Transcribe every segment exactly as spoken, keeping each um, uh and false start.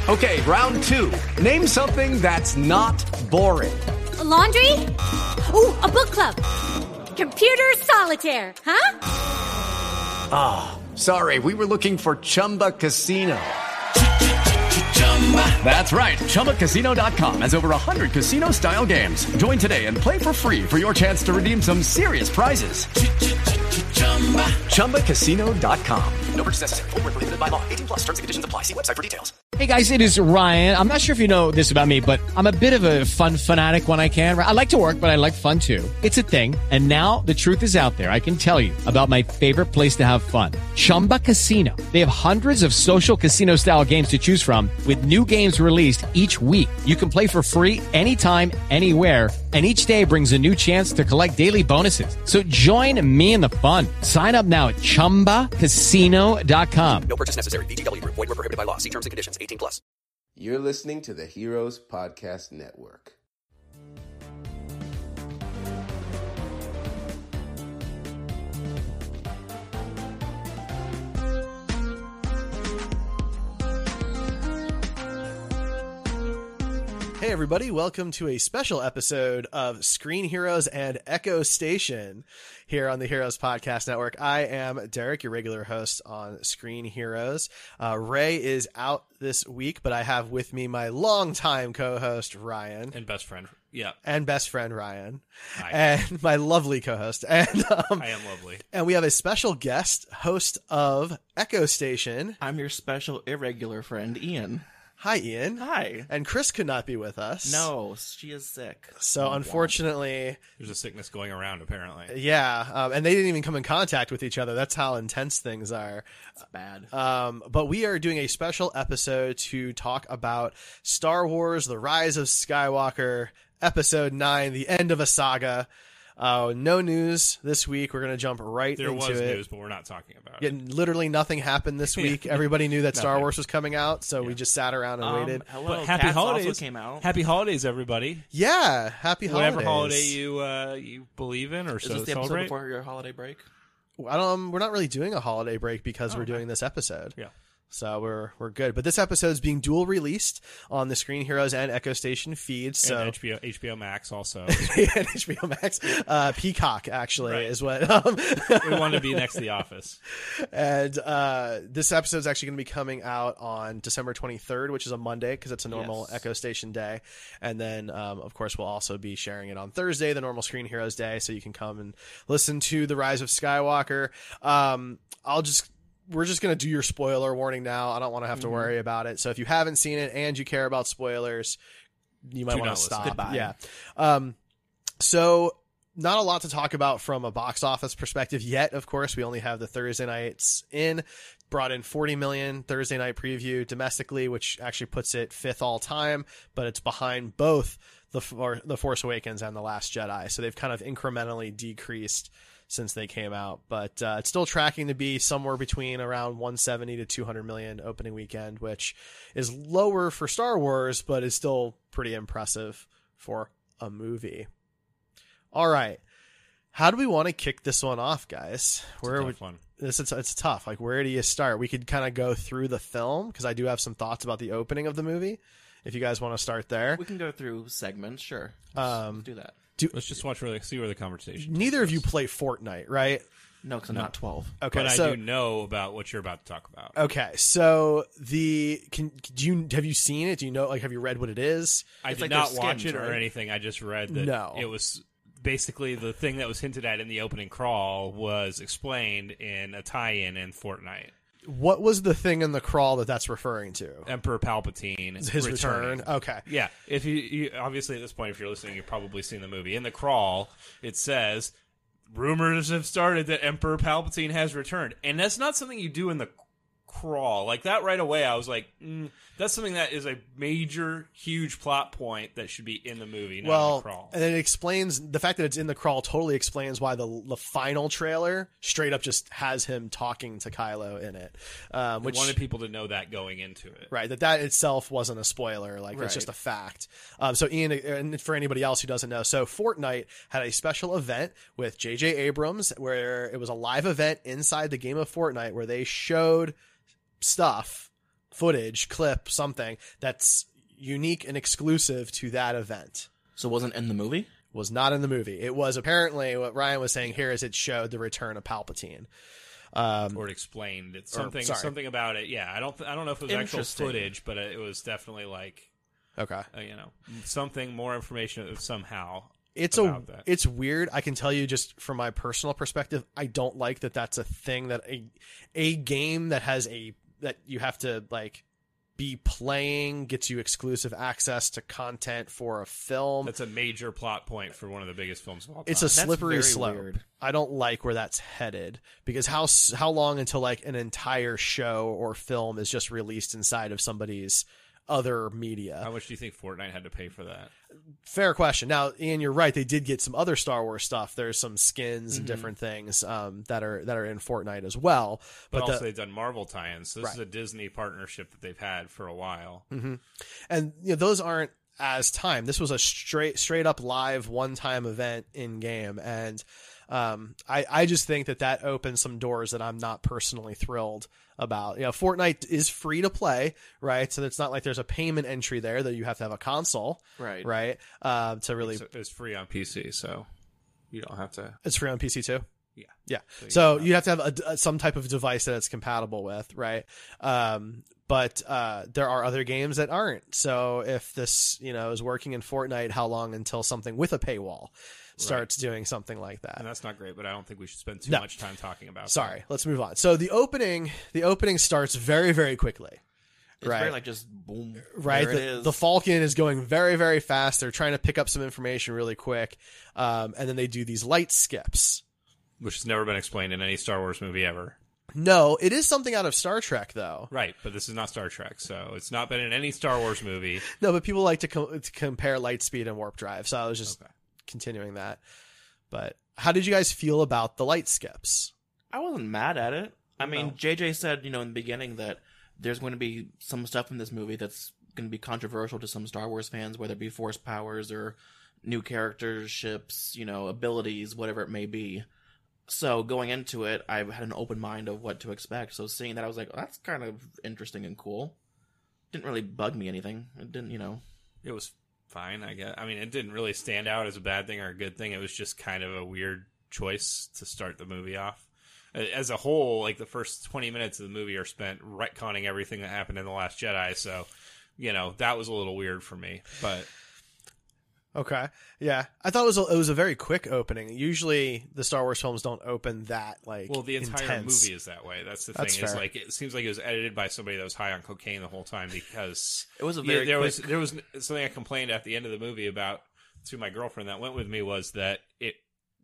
Okay, round two. Name something that's not boring. A laundry? Ooh, a book club. Computer solitaire, huh? Ah, oh, sorry, we were looking for Chumba Casino. That's right, Chumba Casino dot com has over one hundred casino-style games. Join today and play for free for your chance to redeem some serious prizes. Chumba Casino dot com. No purchase necessary. Void where prohibited by law. eighteen plus. Terms and conditions apply. See website for details. Hey guys, it is Ryan. I'm not sure if you know this about me, but I'm a bit of a fun fanatic when I can. I like to work, but I like fun too. It's a thing. And now the truth is out there. I can tell you about my favorite place to have fun. Chumba Casino. They have hundreds of social casino style games to choose from with new games released each week. You can play for free anytime, anywhere. And each day brings a new chance to collect daily bonuses. So join me in the fun. Sign up now at Chumba Casino dot com. No purchase necessary. V G W. Void where prohibited by law. See terms and conditions. eighteen plus. You're listening to the Heroes Podcast Network. Hey everybody, welcome to a special episode of Screen Heroes and Echo Station here on the Heroes Podcast Network. I am Derek, your regular host on Screen Heroes. Uh, Ray is out this week, but I have with me my longtime co-host, Ryan. And best friend, yeah. And best friend, Ryan. Hi. And my lovely co-host. And um, I am lovely. And we have a special guest, host of Echo Station. I'm your special irregular friend, Ian. Hi, Ian. Hi. And Chris could not be with us. No, she is sick. So, unfortunately... There's a sickness going around, apparently. Yeah, um, and they didn't even come in contact with each other. That's how intense things are. It's bad. Um, but we are doing a special episode to talk about Star Wars: The Rise of Skywalker, Episode nine, The End of a Saga. Uh, no news this week. We're going to jump right there into it. There was news, but we're not talking about yeah, it. Literally nothing happened this week. Everybody knew that Star Wars was coming out, so yeah. we just sat around and um, waited. Hello, but happy Cats holidays also came out. Happy holidays, everybody. Yeah, happy holidays. Whatever holiday you uh, you believe in or is so this the celebrate. episode before your holiday break? I don't, um, we're not really doing a holiday break because oh, we're okay. doing this episode. Yeah. So we're we're good. But this episode is being dual released on the Screen Heroes and Echo Station feeds. So and H B O H B O Max also. And H B O Max, uh, Peacock actually right. is what um, we wanted to be next to The Office. And uh, this episode is actually going to be coming out on December twenty-third, which is a Monday because it's a normal yes. Echo Station day. And then, um, of course, we'll also be sharing it on Thursday, the normal Screen Heroes day, so you can come and listen to The Rise of Skywalker. Um, I'll just. We're just going to do your spoiler warning now. I don't want to have to mm-hmm. worry about it. So if you haven't seen it and you care about spoilers, you might Do want not to listen. stop. Goodbye. Yeah. Um, so not a lot to talk about from a box office perspective yet. Of course, we only have the Thursday nights in. Brought in forty million Thursday night preview domestically, which actually puts it fifth all time, but it's behind both the For- the Force Awakens and The Last Jedi. So they've kind of incrementally decreased since they came out, but uh, it's still tracking to be somewhere between around one seventy to two hundred million opening weekend, which is lower for Star Wars, but is still pretty impressive for a movie. All right. How do we want to kick this one off, guys? It's Where a would tough one. This it's, it's tough. Like, where do you start? We could kind of go through the film because I do have some thoughts about the opening of the movie. If you guys want to start there, We can go through segments, sure. Let's, Um, let's do that. do, Let's just watch where they, see where the conversation. neither takes of you us. play Fortnite, right? No, because I'm not twelve. Okay, but so I do know about what you're about to talk about. okay, so the can do you have you seen it? Do you know like have you read what it is? I It's did like not their watch skins, it or right? anything. I just read that No. it was basically the thing that was hinted at in the opening crawl was explained in a tie-in in Fortnite. What was the thing in the crawl that that's referring to? Emperor Palpatine, His returning. return. Okay. Yeah, if you, you obviously at this point, if you're listening, you've probably seen the movie. In the crawl, it says rumors have started that Emperor Palpatine has returned, and that's not something you do in the crawl like that right away. I was like, mm, that's something that is a major, huge plot point that should be in the movie, not in Well, the crawl. and it explains the fact that it's in the crawl totally explains why the the final trailer straight up just has him talking to Kylo in it, um, We which wanted people to know that going into it. right that that itself wasn't a spoiler, like Right. it's just a fact. Um, so Ian, and for anybody else who doesn't know, so Fortnite had a special event with J J Abrams where it was a live event inside the game of Fortnite where they showed stuff footage, clip, something that's unique and exclusive to that event. So it wasn't in the movie? Was not in the movie. It was apparently what Ryan was saying here is it showed the return of Palpatine. Um, or it explained it. Something sorry. something about it. Yeah, I don't th- I don't know if it was actual Interesting. footage, but it was definitely like okay. uh, you know, something more information somehow. It's a about that. it's weird. I can tell you just from my personal perspective, I don't like that that's a thing that a a game that has a that you have to like be playing gets you exclusive access to content for a film. That's a major plot point for one of the biggest films of all time. It's a slippery very slope. weird. I don't like where that's headed because how s- how long until like an entire show or film is just released inside of somebody's other media? How much do you think Fortnite had to pay for that? Fair question. Now, Ian, you're right. They did get some other Star Wars stuff. There's some skins Mm-hmm. and different things um, that are that are in Fortnite as well. But, But, also the, they've done Marvel tie-ins. So this Right. is a Disney partnership that they've had for a while. and you know, those aren't as time. This was a straight straight up live one time event in game, and um, I I just think that that opens some doors that I'm not personally thrilled about. You know, Fortnite is free to play, right? So it's not like there's a payment entry there that you have to have a console, Right. Right, uh, to really. It's, it's free on P C, so you don't have to. It's free on P C too. Yeah. Yeah. So you So don't have- you have to have a, a- some type of device that it's compatible with, right? Um, but uh, there are other games that aren't. So if this, you know, is working in Fortnite, how long until something with a paywall starts doing something like that? And that's not great, but I don't think we should spend too No. much time talking about Sorry, let's move on. So the opening, the opening starts very, very quickly. It's Right. very like just boom. Right, There it the, is. the Falcon is going very, very fast. They're trying to pick up some information really quick, um, and then they do these light skips. that. Which has never been explained in any Star Wars movie ever. No, it is something out of Star Trek, though. Right, but this is not Star Trek, so it's not been in any Star Wars movie. No, but people like to, co- to compare light speed and warp drive, so I was just Okay. continuing that. But how did you guys feel about the light skips? I wasn't mad at it. I mean, No. J J said, you know, in the beginning that there's going to be some stuff in this movie that's going to be controversial to some Star Wars fans, whether it be force powers or new characters, ships, you know, abilities, whatever it may be. So going into it, I had an open mind of what to expect. So seeing that, I was like, oh, that's kind of interesting and cool. Didn't really bug me anything. It didn't, you know. It was fine, I guess. I mean, it didn't really stand out as a bad thing or a good thing. It was just kind of a weird choice to start the movie off. As a whole, like the first twenty minutes of the movie are spent retconning everything that happened in The Last Jedi, so, you know, that was a little weird for me. But Okay, yeah, I thought it was a, it was a very quick opening. Usually, the Star Wars films don't open that like. well, the entire intense. movie is that way. That's the That's thing. Is fair. like it seems like it was edited by somebody that was high on cocaine the whole time because It was a yeah, very there was quick- there was something I complained at the end of the movie about to my girlfriend that went with me was that it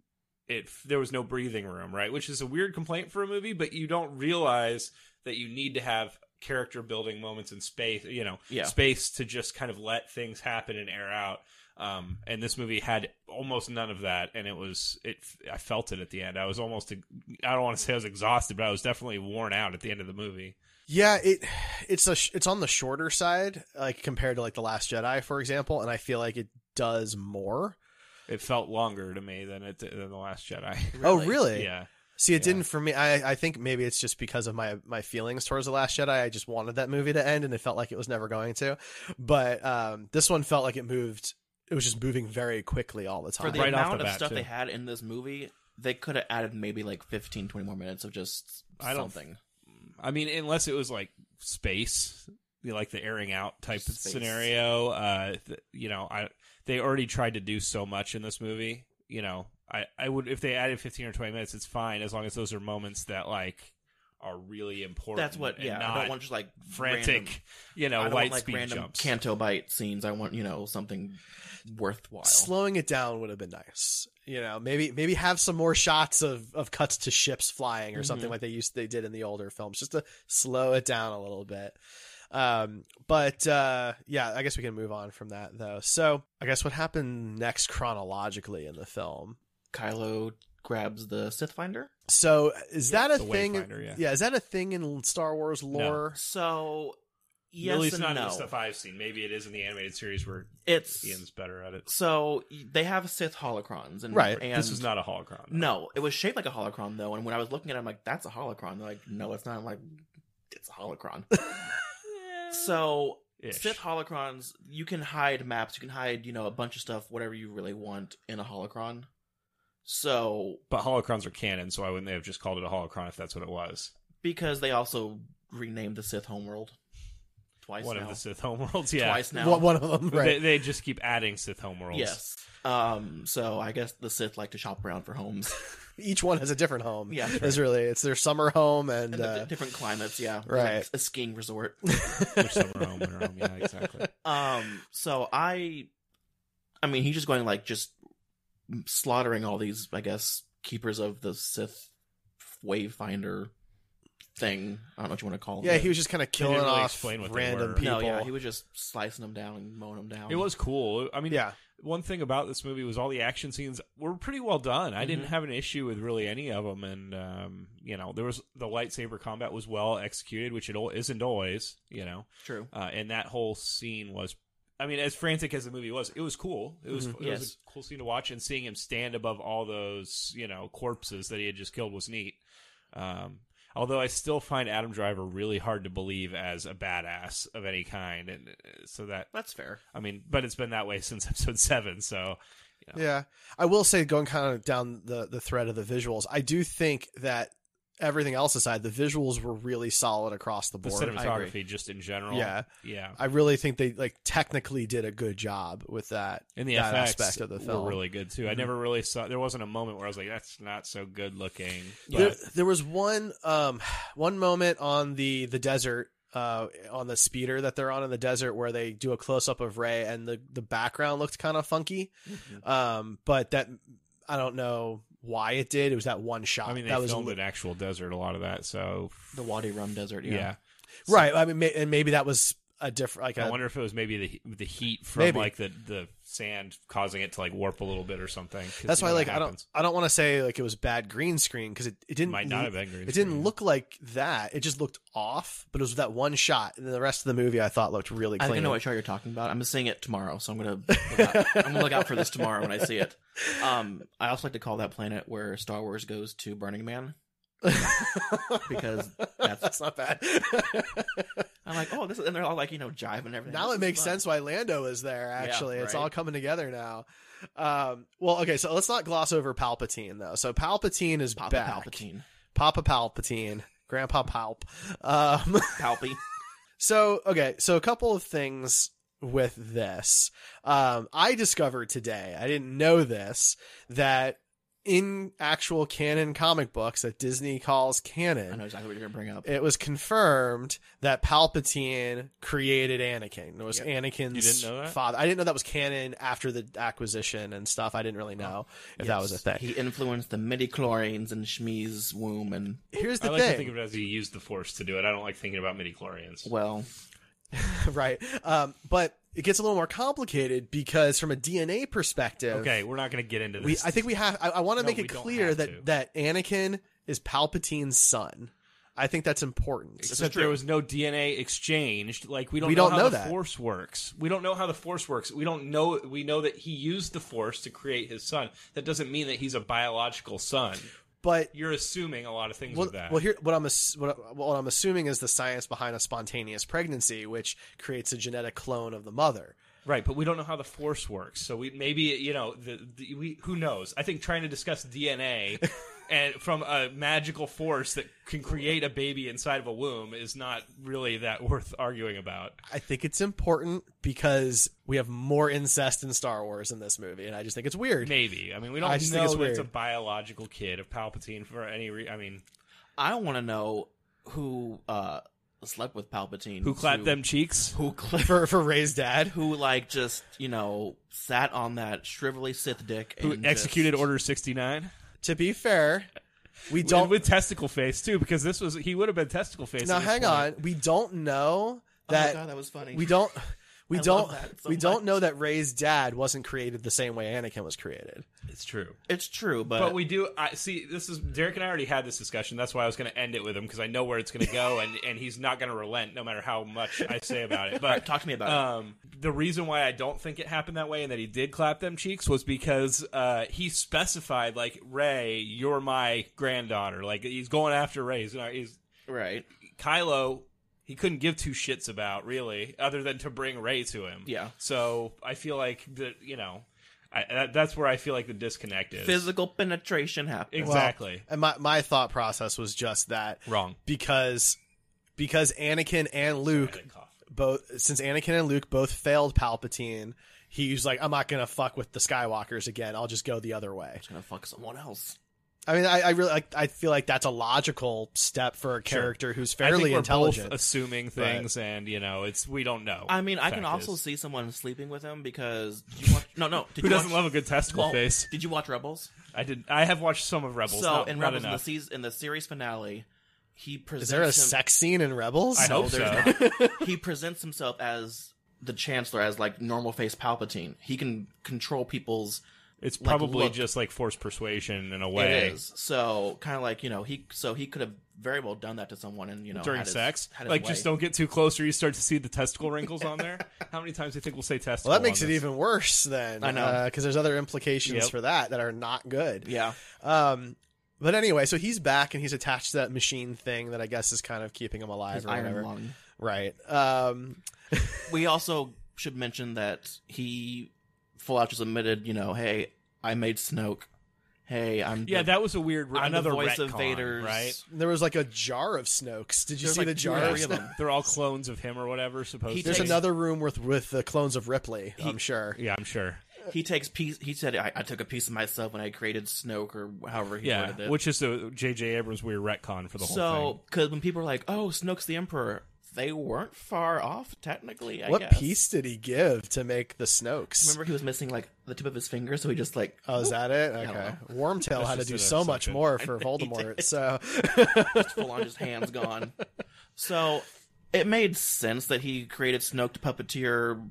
it there was no breathing room, right? Which is a weird complaint for a movie, but you don't realize that you need to have character building moments in space, you know, Yeah. space to just kind of let things happen and air out. Um, and this movie had almost none of that, and it was it. I felt it at the end. I was almost I don't want to say I was exhausted, but I was definitely worn out at the end of the movie. Yeah, it it's a sh- it's on the shorter side, like compared to like The Last Jedi, for example, and I feel like it does more. It felt longer to me than it than The Last Jedi. Oh, really? Yeah. See, it Yeah. didn't for me. I, I think maybe it's just because of my, my feelings towards The Last Jedi. I just wanted that movie to end, and it felt like it was never going to. But um, this one felt like it moved. It was just moving very quickly all the time. For the Right off amount the of bat, stuff too. they had in this movie, they could have added maybe like fifteen, twenty more minutes of just I don't- something. I mean, unless it was like space, you know, like the airing out type of Space. scenario. Uh, th- you know, I they already tried to do so much in this movie. You know, I, I would if they added fifteen or twenty minutes, it's fine as long as those are moments that like are really important. That's what, and yeah. not I don't want just like frantic, random, you know, I don't light want, like speed random jumps. Canto Bite scenes. I want, you know, something worthwhile. Slowing it down would have been nice. You know, maybe maybe have some more shots of, of cuts to ships flying or something like they used they did in the older films, just to slow it down a little bit. Um, but uh, yeah, I guess we can move on from that though. So I guess what happened next chronologically in the film. Kylo grabs the Sith Finder. So is that a the thing? Wayfinder, yeah. Is that a thing in Star Wars lore? So, yes At least and not in no. the stuff I've seen. Maybe it is in the animated series where It's Ian's better at it. so they have Sith holocrons, and Right. And This is not a holocron. though. No, it was shaped like a holocron though, and when I was looking at it, I'm like, "That's a holocron." They're like, "No, it's not." I'm like, "It's a holocron." So Ish. Sith holocrons, you can hide maps, you can hide, you know, a bunch of stuff, whatever you really want in a holocron. So, But holocrons are canon, so why wouldn't they have just called it a holocron if that's what it was? because they also renamed the Sith homeworld twice One now. of the Sith homeworlds, yeah. Twice now. One one of them, They, right? they just keep adding Sith homeworlds. Yes. Um. So I guess the Sith like to shop around for homes. Each one has a different home. Yeah, It's really, it's their summer home and, And the uh, di- different climates, yeah. right. Like a skiing resort. Their summer home, winter home, yeah, exactly. Um, so I, I mean, he's just going like just slaughtering all these, I guess, keepers of the Sith Wayfinder thing. I don't know what you want to call them. yeah, he was just kind of killing really off explain what they random were. people. No, yeah, he was just slicing them down and mowing them down. It was cool. I mean, Yeah. one thing about this movie was all the action scenes were pretty well done. I didn't have an issue with really any of them, and um, you know, there was the lightsaber combat was well executed, which it al- isn't always, you know. True. Uh, and that whole scene was, I mean, as frantic as the movie was, it was cool. It was, it Yes. was a cool scene to watch, and seeing him stand above all those, you know, corpses that he had just killed was neat. Um, although I still find Adam Driver really hard to believe as a badass of any kind, and uh, so that That's fair. I mean, but it's been that way since episode seven, so you know. Yeah. I will say, going kind of down the, the thread of the visuals, I do think that everything else aside, the visuals were really solid across the The board. cinematography just in general. Yeah. Yeah. I really think they like technically did a good job with that, And the that F X aspect of the film. were really good too. I never really saw, there wasn't a moment where I was like, that's not so good looking. There, But there was one um one moment on the the desert uh on the speeder that they're on in the desert where they do a close up of Rey and the the background looked kind of funky. Um but that I don't know why it did. It was that one shot. I mean, they that was filmed li- in actual desert, a lot of that, so The Wadi Rum Desert, yeah. yeah. right. I mean ma- and maybe that was a different like I a, wonder if it was maybe the the heat from Maybe. like the, the sand causing it to like warp a little bit or something. 'cause that's you why know like that I don't happens. I don't want to say like it was bad green screen because it, it didn't Might not have been green it didn't screen. look like that. It just looked off, but it was that one shot, and then the rest of the movie I thought looked really I clean. think I know what show you're talking about. I'm seeing it tomorrow, so I'm gonna look out, I'm gonna look out for this tomorrow when I see it. Um, I also like to call that planet where Star Wars goes to Burning Man because that's, That's not bad. I'm like, oh, this is, and they're all like, you know, jive and everything. Now This it is makes fun. sense why Lando is there. Actually, it's right. all coming together now. Um, well, okay, so let's not gloss over Palpatine though. So Palpatine is Papa back. Palpatine, Papa Palpatine, Grandpa Palp. Um, Palpy. so okay, so a couple of things with this. Um, I discovered today. I didn't know this that in actual canon comic books that Disney calls I canon. know exactly what you're gonna bring up. It was confirmed that Palpatine created Anakin. It was Yep. Anakin's You didn't know that? father. I didn't know that was canon after the acquisition and stuff. I didn't really know if that was a thing. He influenced the midi-chlorians in Shmi's womb, and Here's I the like thing. to think of it as he used the Force to do it. I don't like thinking about midi-chlorians. well, right. Um, but it gets a little more complicated because from a D N A perspective, Okay, we're not going to get into we, this. I think we have, I, I want to No, make we it don't clear have that, to. that Anakin is Palpatine's son. I think that's important. Except there was no D N A exchanged. Like we don't We know don't how know the that. Force works. We don't know how the Force works. We don't know. We know that he used the Force to create his son. That doesn't mean that he's a biological son. But You're assuming a lot of things well, with that. well, here what I'm ass- what, what I'm assuming is the science behind a spontaneous pregnancy, which creates a genetic clone of the mother. Right, but we don't know how the Force works. So we maybe you know the, the we who knows. I think trying to discuss D N A and from a magical force that can create a baby inside of a womb is not really that worth arguing about. I think it's important because we have more incest in Star Wars in this movie, and I just think it's weird. Maybe. I mean, we don't I just know think it's that it's a weird. biological kid of Palpatine for any re- I mean, I want to know who uh, slept with Palpatine, who clapped who, them cheeks? who cl- For for Rey's dad, who like just you know sat on that shrivelly Sith dick, Who and executed just, Order sixty-nine? to be fair, we Don't don't. with testicle face too, because this was he would have been testicle face. now at this hang point. on, we don't know Oh that. my god, that was funny. We don't. We I don't. love that so we don't much. know that Rey's dad wasn't created the same way Anakin was created. It's true. It's true, but, But we do. I see. This is Derek and I already had this discussion. That's why I was going to end it with him because I know where it's going to go, and, and he's not going to relent no matter how much I say about it. But Alright, talk to me about it. um, the reason why I don't think it happened that way and that he did clap them cheeks was because uh, he specified like Rey, you're my granddaughter. Like he's going after Rey. He's, not, he's right. Kylo. he couldn't give two shits about, really, other than to bring Rey to him. Yeah. So I feel like, the, you know, I, that, that's where I feel like the disconnect is. Physical penetration happens. Exactly. Well, and my, my thought process was just that. Wrong. Because, because Anakin and Luke, both since Anakin and Luke both failed Palpatine, he's like, I'm not going to fuck with the Skywalkers again. I'll just go the other way. He's going to fuck someone else. I mean, I, I really, like, I feel like that's a logical step for a character Sure. who's I fairly think we're intelligent. both assuming things, but, and you know, it's we don't know. I mean, I can also is. see someone sleeping with him because did you watch? No, no. Did Who you doesn't watch, love a good testicle well, face? Did you watch Rebels? I did. I have watched some of Rebels. So not, in not Rebels, in the, enough. season, in the series finale, he presents. Is there a him, sex scene in Rebels? I no, hope there's so. not. He presents himself as the Chancellor, as like normal face Palpatine. He can control people's. It's like, probably look. just like forced persuasion in a way. It is. So kind of like, you know, he so he could have very well done that to someone and, you know, During had his, sex, had his like way. just don't get too close, or you start to see the testicle wrinkles on there. How many times do you think we'll say testicle? Well, that makes on it this? even worse then. I know. Because there's other implications Yep. for that that are not good. Yeah. Um, but anyway, so he's back and he's attached to that machine thing that I guess is kind of keeping him alive His or iron whatever. lung. Right. Um, We also should mention that he full out just admitted, you know, hey, I made Snoke. Hey, I'm Yeah, the, that was a weird. I'm another the voice retcon, of Vader's right? there was like a jar of Snokes. Did you There's see like the two jar or of three of Snoke? them. They're all clones of him or whatever. Supposedly, He There's takes- another room with with the clones of Ripley. He- I'm sure. Yeah, I'm sure. He takes piece. He said, I, "I took a piece of myself when I created Snoke," or however he Yeah, worded it. which is a J J Abrams weird retcon for the whole so, because when people are like, "Oh, Snoke's the Emperor," they weren't far off technically. I What guess. piece did he give to make the Snokes? Remember, he was missing like the tip of his finger, so he just like Oh, is that it? don't Okay. know. Wormtail That's had to just do a so much something. more for He Voldemort. did. So just full on, just hands gone. So it made sense that he created Snoke to puppeteer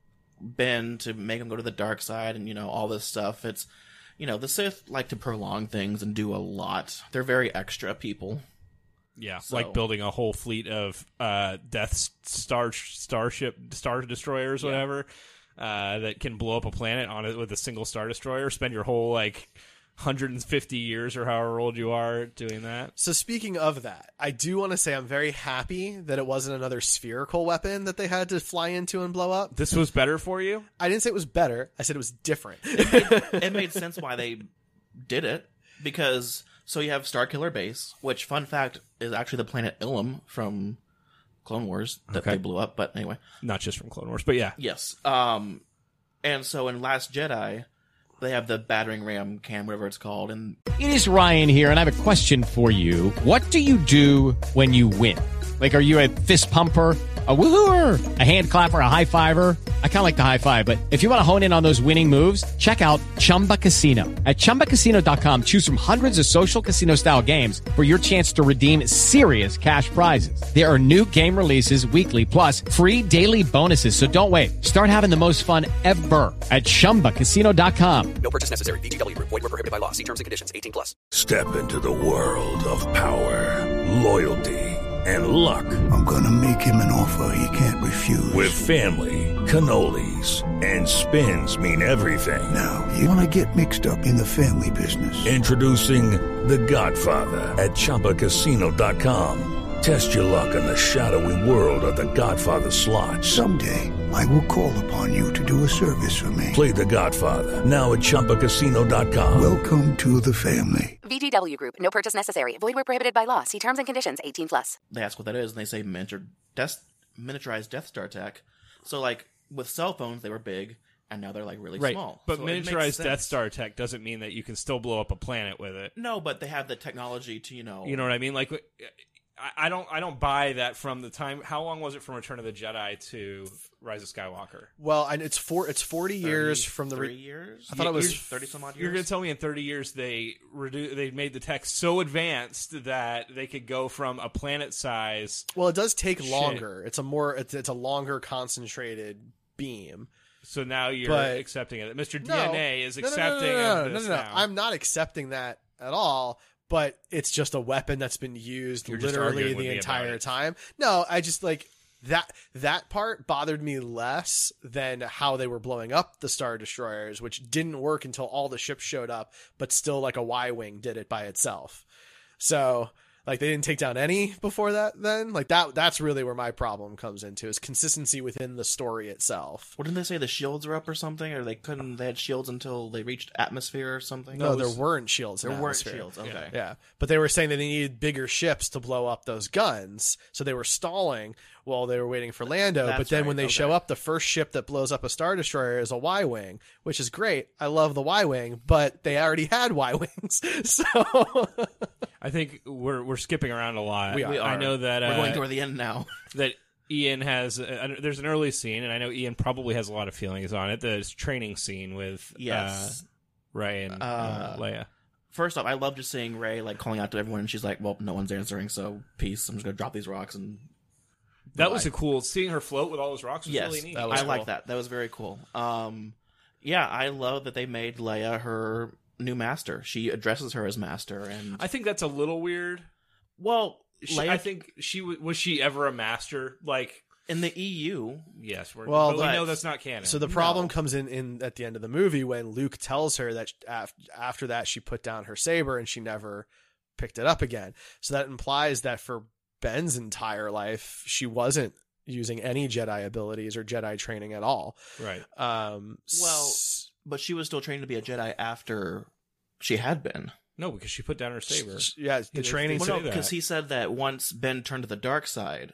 Ben to make him go to the dark side, and you know all this stuff. It's you know the Sith like to prolong things and do a lot. They're very extra people. Yeah, So- like building a whole fleet of uh, Death Star starship star destroyers, Yeah. whatever, uh, that can blow up a planet on it with a single star destroyer. Spend your whole like one hundred fifty years or however old you are doing that. So speaking of that, I do want to say I'm very happy that it wasn't another spherical weapon that they had to fly into and blow up. This was better for you. I didn't say it was better. I said it was different. It made sense why they did it because so you have Starkiller Base, which fun fact is actually the planet Ilum from Clone Wars that Okay. they blew up. But anyway, Not just from Clone Wars, but yeah. yes. Um, and so in Last Jedi, they have the battering ram can, whatever it's called, and It is Ryan here, and I have a question for you. What do you do when you win? Like, are you a fist pumper, a woohooer, a hand clapper, a high fiver? I kind of like the high five, but if you want to hone in on those winning moves, check out Chumba Casino. At chumba casino dot com, choose from hundreds of social casino style games for your chance to redeem serious cash prizes. There are new game releases weekly, plus free daily bonuses. So don't wait. Start having the most fun ever at chumba casino dot com. No purchase necessary. V G W Group. Void where prohibited by law. See terms and conditions. eighteen plus. Step into the world of power, loyalty, and luck. I'm gonna make him an offer he can't refuse. With family, cannolis, and spins mean everything. Now, you wanna get mixed up in the family business. Introducing The Godfather at chumba casino dot com. Test your luck in the shadowy world of The Godfather slot. Someday, I will call upon you to do a service for me. Play The Godfather now at chumba casino dot com. Welcome to the family. V G W Group. No purchase necessary. Void where prohibited by law. See terms and conditions. eighteen plus. they ask what that is, and they say miniature Death, miniaturized Death Star tech. So, like, with cell phones, they were big, and now they're, like, really Right, small. but So it makes miniaturized sense. Death Star tech doesn't mean that you can still blow up a planet with it. No, but they have the technology to, you know... You know what I mean? Like, I, I don't, I don't buy that from the time. How long was it from Return of the Jedi to Rise of Skywalker? Well, and it's four. It's forty years from the. Three Re- years? I thought it was You're- thirty some odd years. You're going to tell me in thirty years they redu- they made the tech so advanced that they could go from a planet size. Well, it does take Shit. longer. It's a more. It's, it's a longer concentrated beam. So now you're But- accepting it. Mister No. D N A is No, no, no, accepting no, no, no, of no, this no, no. now. I'm not accepting that at all. But it's just a weapon that's been used You're just literally arguing with the me about entire it. time. No, I just like that. That part bothered me less than how they were blowing up the Star Destroyers, which didn't work until all the ships showed up. But still, like a Y-wing did it by itself. So. Like they didn't take down any before that then? Like that that's really where my problem comes into is consistency within the story itself. What didn't they say the shields were up or something? Or they couldn't they had shields until they reached atmosphere or something? No, was, there weren't shields. There in weren't atmosphere. shields, okay. Yeah. yeah. But they were saying that they needed bigger ships to blow up those guns. So they were stalling while they were waiting for Lando. That's but then right, when they okay. show up, the first ship that blows up a Star Destroyer is a Y-Wing, which is great. I love the Y-Wing, but they already had Y-Wings. So I think we're we're skipping around a lot. We are. I know that We're uh, going toward the end now. that Ian has. Uh, there's an early scene, and I know Ian probably has a lot of feelings on it. The training scene with Yes. uh, Rey and uh, Uh, Leia. First off, I love just seeing Rey like calling out to everyone, and she's like, "Well, no one's answering, so peace. I'm just gonna drop these rocks." And That was a cool seeing her float with all those rocks. Was yes, really neat. that was I cool. like that. That was very cool. Um, yeah, I love that they made Leia her new master. She addresses her as master, and I think that's a little weird. well, She, Leia I think she w- was she ever a master? Like, in the E U, yes, we're, Well, but we but- know that's not canon. So the problem comes in, in at the end of the movie when Luke tells her that af- after that she put down her saber and she never picked it up again. So that implies that for Ben's entire life, she wasn't using any Jedi abilities or Jedi training at all. right? Um, well, s- but she was still trained to be a Jedi after she had been. No, because she put down her saber. yeah, the they- training. they Well, say no, because that. he said that once Ben turned to the dark side,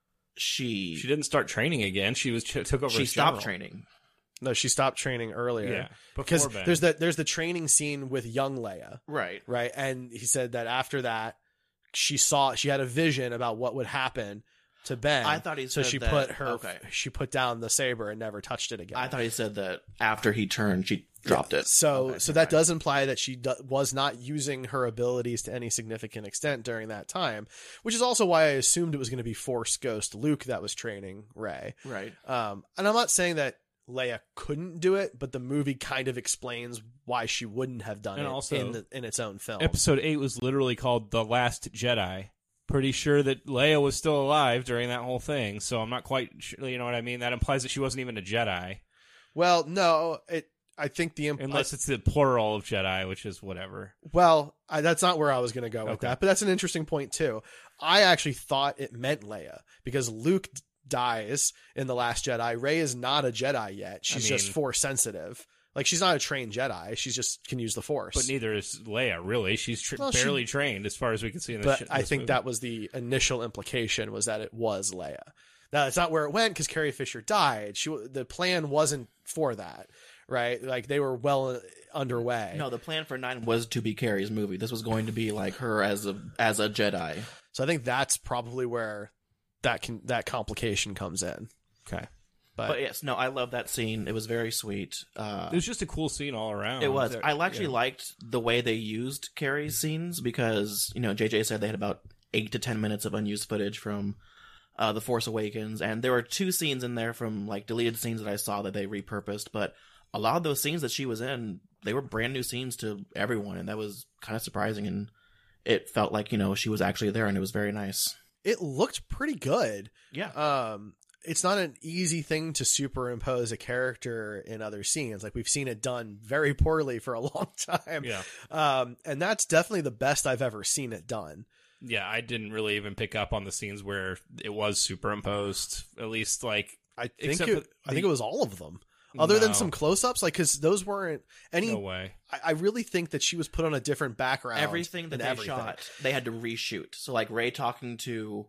she She didn't start training again. She was took over. she as stopped general. training. No, she stopped training earlier. Yeah, because before Ben. there's the there's the training scene with young Leia. Right. Right. And he said that after that, she saw, she had a vision about what would happen to Ben. I thought he so said she that- put her, okay. she put down the saber and never touched it again. I thought he said that after he turned, she dropped it. So, Okay, so never that mind. does imply that she do, was not using her abilities to any significant extent during that time, which is also why I assumed it was going to be Force Ghost Luke that was training Rey. Right. Um, and I'm not saying that Leia couldn't do it, but the movie kind of explains why she wouldn't have done And it also, in the, in its own film. Episode eight was literally called "The Last Jedi." Pretty sure that Leia was still alive during that whole thing, so I'm not quite sure. You know what I mean? That implies that she wasn't even a Jedi, Well, no, it. I think the imp- unless it's the plural of Jedi, which is whatever. Well, I, that's not where I was going to go with Okay. that, but that's an interesting point too. I actually thought it meant Leia because Luke d- dies in The Last Jedi. Rey is not a Jedi yet. She's just mean- Force sensitive. Like she's not a trained Jedi. She's just can use the Force. But neither is Leia, really. She's tr- Well, she- barely trained, as far as we can see in the. But sh- I this think movie. that was the initial implication was that it was Leia. Now that's not where it went because Carrie Fisher died. She the plan wasn't for that, right? Like they were well underway. No, the plan for nine was to be Carrie's movie. This was going to be like her as a as a Jedi. So I think that's probably where that can that complication comes in. okay. But, But yes, no, I love that scene. It was very sweet. Uh, It was just a cool scene all around. It was. There- I actually yeah. liked the way they used Carrie's scenes because, you know, J J said they had about eight to ten minutes of unused footage from uh, The Force Awakens, and there were two scenes in there from, like, deleted scenes that I saw that they repurposed, but a lot of those scenes that she was in, they were brand new scenes to everyone, and that was kind of surprising, and it felt like, you know, she was actually there, and it was very nice. it looked pretty good. Yeah. Um, it's not an easy thing to superimpose a character in other scenes. Like we've seen it done very poorly for a long time. Yeah. Um, and that's definitely the best I've ever seen it done. Yeah, I didn't really even pick up on the scenes where it was superimposed. At least, like, I think except it, for I think the- it was all of them. Other than No. some close-ups, like because those weren't any. no way. I, I really think that she was put on a different background. Everything that in they everything. shot, they had to reshoot. So like Rey talking to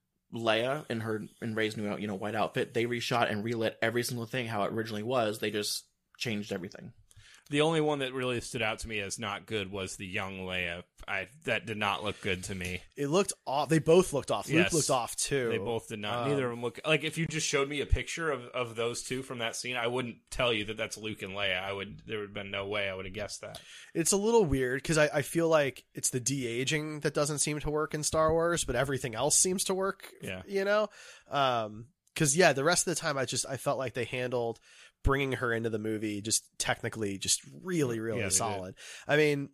Leia in her in Rey's new you know white outfit, they reshot and relit every single thing how it originally was. They just changed everything. The only one that really stood out to me as not good was the young Leia. I that did not look good to me. It looked off. They both looked off. Luke Yes. looked off too. They both did not. Um, Neither of them look like. If you just showed me a picture of, of those two from that scene, I wouldn't tell you that that's Luke and Leia. I would. There would have been no way I would have guessed that. It's a little weird because I, I feel like it's the de-aging that doesn't seem to work in Star Wars, but everything else seems to work. Yeah. You know? Um, because yeah, the rest of the time I just I felt like they handled bringing her into the movie just technically just really really Yeah, they solid. I mean,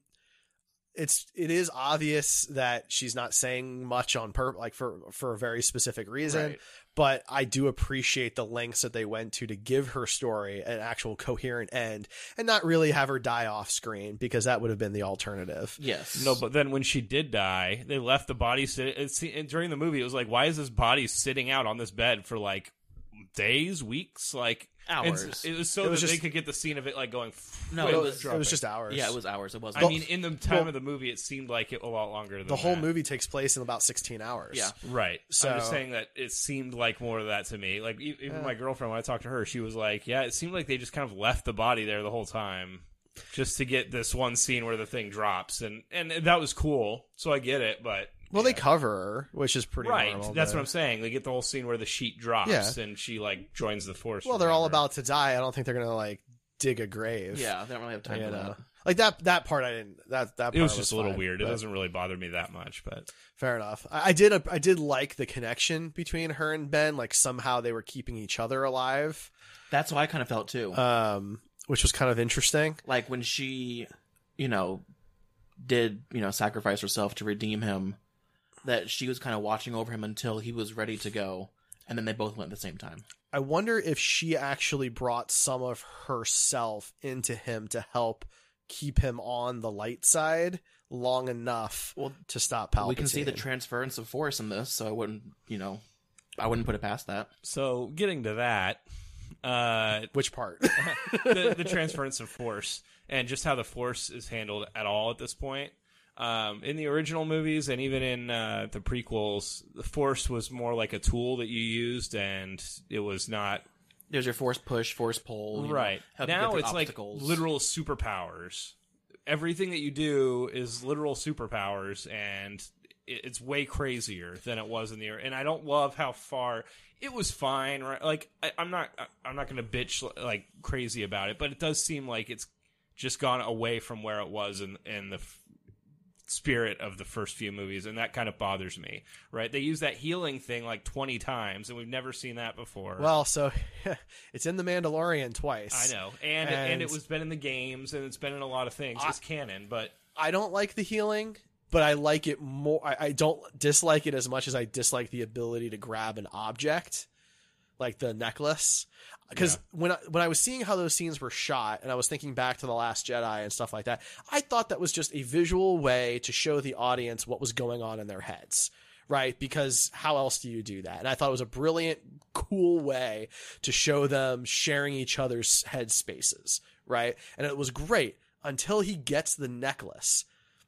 it's it is obvious that she's not saying much on pur like for for a very specific reason, Right. but I do appreciate the lengths that they went to to give her story an actual coherent end and not really have her die off screen, because that would have been the alternative. Yes. No, but then when she did die, they left the body sitting. During the movie, it was like, why is this body sitting out on this bed for like days, weeks, like hours? It was so it was that just, they could get the scene of it like going. No, it it was, was it was just hours. Yeah, it was hours. It wasn't. I mean, in the time well, of the movie, it seemed like it a lot longer than the whole that. movie takes place in about sixteen hours. Yeah, right. So I'm just saying that it seemed like more of that to me. Like even yeah. my girlfriend, when I talked to her, she was like, "Yeah, it seemed like they just kind of left the body there the whole time." Just to get this one scene where the thing drops, and, and that was cool, so I get it, but... Well, yeah. they cover her, which is pretty right. normal. That's but... what I'm saying. They get the whole scene where the sheet drops, yeah. and she, like, joins the force. Well, they're all about to die. I don't think they're going to, like, dig a grave. Yeah, they don't really have time you for know? that. Like, that that part I didn't... That, that part it was just was a little fine, weird. It but... doesn't really bother me that much, but... Fair enough. I, I did I did like the connection between her and Ben. Like, somehow they were keeping each other alive. That's how I kind of felt, too. Um... Which was kind of interesting. Like when she, you know, did, you know, sacrifice herself to redeem him, that she was kind of watching over him until he was ready to go, and then they both went at the same time. I wonder if she actually brought some of herself into him to help keep him on the light side long enough well, to stop Palpatine. We can see the transference of force in this, so I wouldn't, you know, I wouldn't put it past that. So, getting to that... Uh, Which part? the, the transference of force and just how the force is handled at all at this point. Um, in the original movies and even in uh, the prequels, the force was more like a tool that you used, and it was not... There's your force push, force pull. You right. know, now it's obstacles. like literal superpowers. Everything that you do is literal superpowers, and it's way crazier than it was in the... And I don't love how far... It was fine, right? Like I, I'm not, I'm not going to bitch like crazy about it, but it does seem like it's just gone away from where it was in in the f- spirit of the first few movies, and that kind of bothers me. Right? They use that healing thing like twenty times, and we've never seen that before. Well, so it's in The Mandalorian twice. I know, and and, and it was been in the games, and it's been in a lot of things. I, it's canon, but I don't like the healing. But I like it more. I, I don't dislike it as much as I dislike the ability to grab an object, like the necklace. Because yeah. when I, when I was seeing how those scenes were shot, and I was thinking back to The Last Jedi and stuff like that, I thought that was just a visual way to show the audience what was going on in their heads, right? Because how else do you do that? And I thought it was a brilliant, cool way to show them sharing each other's head spaces, right? And it was great until he gets the necklace.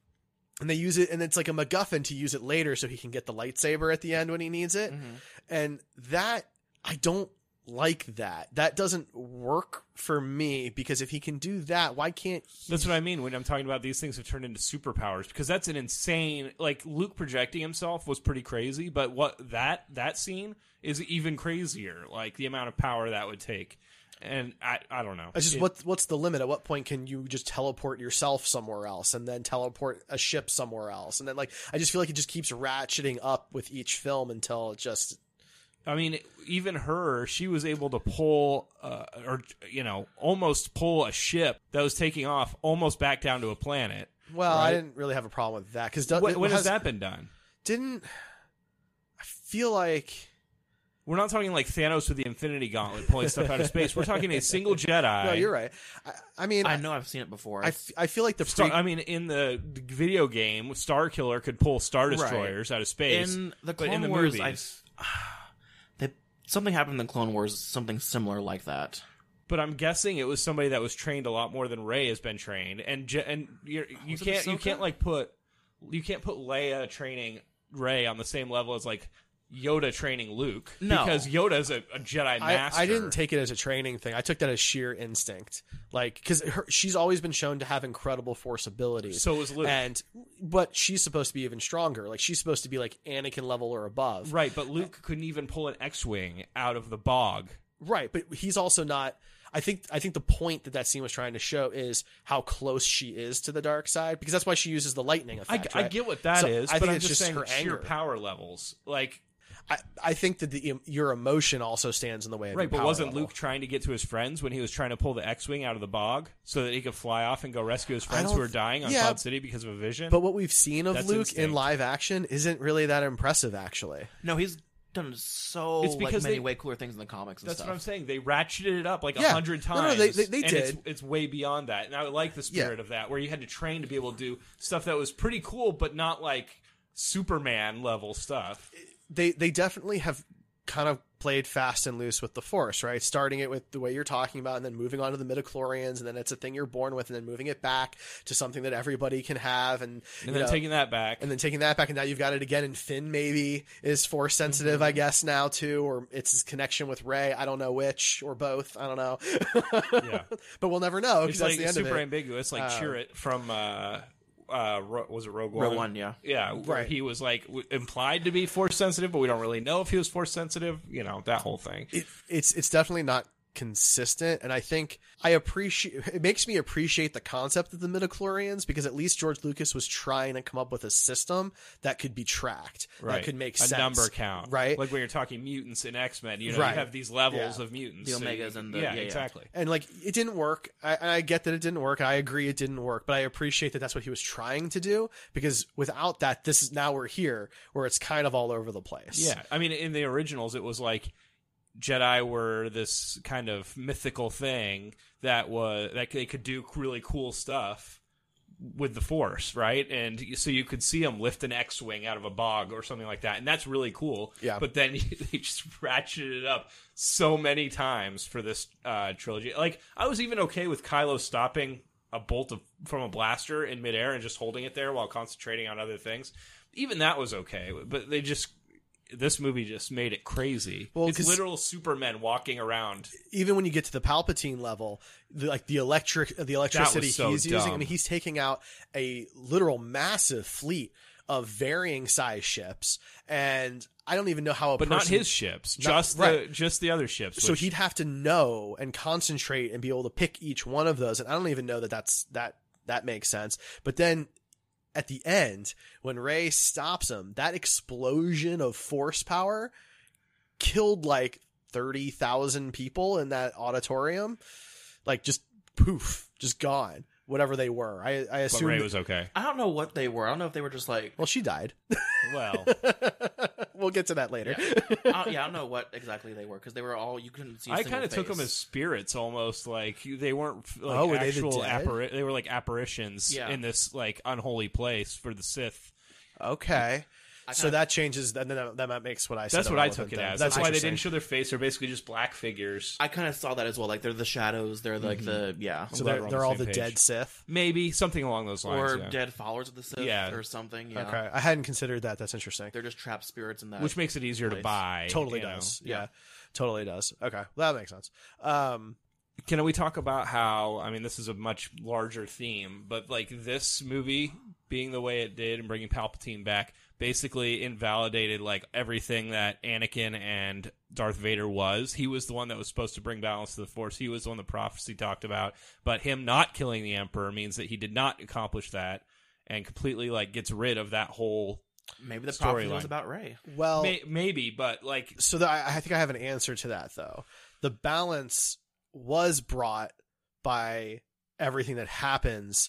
And they use it, and it's like a MacGuffin to use it later so he can get the lightsaber at the end when he needs it. Mm-hmm. And that, I don't like that. That doesn't work for me, because if he can do that, why can't he? That's what I mean when I'm talking about these things have turned into superpowers, because that's an insane, like Luke projecting himself was pretty crazy, but what that, that scene is even crazier, like the amount of power that would take. And I, I don't know. It's just it, what what's the limit? At what point can you just teleport yourself somewhere else, and then teleport a ship somewhere else, and then like I just feel like it just keeps ratcheting up with each film until it just. I mean, even her, she was able to pull, uh, or you know, almost pull a ship that was taking off almost back down to a planet. Well, right? I didn't really have a problem with that because when, when has, has that been done? Didn't I feel like. We're not talking like Thanos with the Infinity Gauntlet pulling stuff out of space. We're talking a single Jedi. No, you're right. I, I mean, I know I've seen it before. I, f- I feel like the Star, pre- I mean, in the video game, Star Killer could pull Star Destroyers right. out of space. In the Clone Clone in the Wars, movies, they, something happened in the Clone Wars, something similar like that. But I'm guessing it was somebody that was trained a lot more than Rey has been trained, and Je- and you're, you was can't you can't like put you can't put Leia training Rey on the same level as like Yoda training Luke, no. because Yoda's a, a Jedi master. I, I didn't take it as a training thing. I took that as sheer instinct, like because she's always been shown to have incredible Force abilities. So is Luke, and but she's supposed to be even stronger. Like she's supposed to be like Anakin level or above, right? But Luke couldn't even pull an X-wing out of the bog, right? But he's also not. I think I think the point that that scene was trying to show is how close she is to the dark side, because that's why she uses the lightning effect. I, right? I get what that so is, I but think I'm it's just, just saying her sheer anger. power levels, like. I, I think that the your emotion also stands in the way of right, your but power wasn't level. Luke trying to get to his friends when he was trying to pull the X-wing out of the bog so that he could fly off and go rescue his friends who were dying on yeah, Cloud City because of a vision? But what we've seen of That's Luke instinct. in live action isn't really that impressive, actually. No, he's done so It's because like, many they- way cooler things in the comics and That's stuff. what I'm saying. They ratcheted it up like a Yeah. hundred No, times. no, they- they- they and did. It's, it's way beyond that. And I like the spirit Yeah. of that, where you had to train to be able to do stuff that was pretty cool, but not like Superman level stuff. They they definitely have kind of played fast and loose with the Force, right? Starting it with the way you're talking about, and then moving on to the midichlorians, and then it's a thing you're born with, and then moving it back to something that everybody can have, and And you then know, taking that back. and then taking that back, and now you've got it again. And Finn maybe is Force sensitive, Mm-hmm. I guess now too, or it's his connection with Rey. I don't know which or both. I don't know. Yeah. But we'll never know It's because like that's the end super of it. ambiguous, like Um, Chirrut from uh, uh, Ro- was it Rogue One? Rogue One, yeah. Yeah, where Right. he was like w- implied to be Force sensitive, but we don't really know if he was Force sensitive. You know, that whole thing. It, it's it's definitely not consistent, and I think I appreciate it makes me appreciate the concept of the midichlorians, because at least George Lucas was trying to come up with a system that could be tracked, Right. that could make a sense, number count, right? Like when you're talking mutants in X-Men, you know, Right. you have these levels Yeah. of mutants, The so you- Omegas and the- yeah, yeah, yeah. exactly. And like it didn't work. I, I get that it didn't work. I agree it didn't work, but I appreciate that that's what he was trying to do, because without that, this is now we're here where it's kind of all over the place. Yeah, I mean, in the originals, it was like Jedi were this kind of mythical thing that was that they could do really cool stuff with the Force, right? And so you could see them lift an X-wing out of a bog or something like that, and that's really cool. Yeah. But then they just ratcheted it up so many times for this uh, trilogy. Like, I was even okay with Kylo stopping a bolt of, from a blaster in midair and just holding it there while concentrating on other things. Even that was okay, but they just. This movie just made it crazy. Well, it's 'cause- literal Supermen walking around. Even when you get to the Palpatine level, the, like the electric, the electricity so he's using. I dumb. mean, he's taking out a literal massive fleet of varying size ships, and I don't even know how a But not person, his ships, Not- just the right. just the other ships. So which- he'd have to know and concentrate and be able to pick each one of those. And I don't even know that that's that that makes sense. But then at the end, when Rey stops him, that explosion of force power killed like thirty thousand people in that auditorium. Like just poof, just gone. Whatever they were. I, I but assume. Ray was okay. I don't know what they were. I don't know if they were just like. Well, she died. Well, we'll get to that later. Yeah, I, don't, yeah, I don't know what exactly they were, because they were all you couldn't see. I kind of took them as spirits, almost like they weren't like Oh, were they the actual dead? appari- They were like apparitions Yeah. in this like unholy place for the Sith. Okay. I So kinda- that changes, and then that, that makes what I said. That's what I irrelevant took it then. as. That's, why they interesting. didn't show their face. They're basically just black figures. I kind of saw that as well. Like they're the shadows. They're like the yeah, So glad they're, we're on they're the all same the page. dead Sith. Maybe something along those lines. or yeah. dead followers of the Sith, Yeah. or something. Yeah. Okay, I hadn't considered that. That's interesting. They're just trapped spirits in that. Which makes it easier to place. buy. Totally you know. does. Yeah. totally does. Okay, well, that makes sense. Um, Can we talk about how, I mean, this is a much larger theme, but like this movie being the way it did and bringing Palpatine back basically invalidated like everything that Anakin and Darth Vader was. He was the one that was supposed to bring balance to the Force. He was the one the prophecy talked about, but him not killing the Emperor means that he did not accomplish that and completely like gets rid of that whole Maybe the prophecy storyline. was about Rey. well, May- maybe, but like so the, I, I think I have an answer to that, though. The balance was brought by everything that happens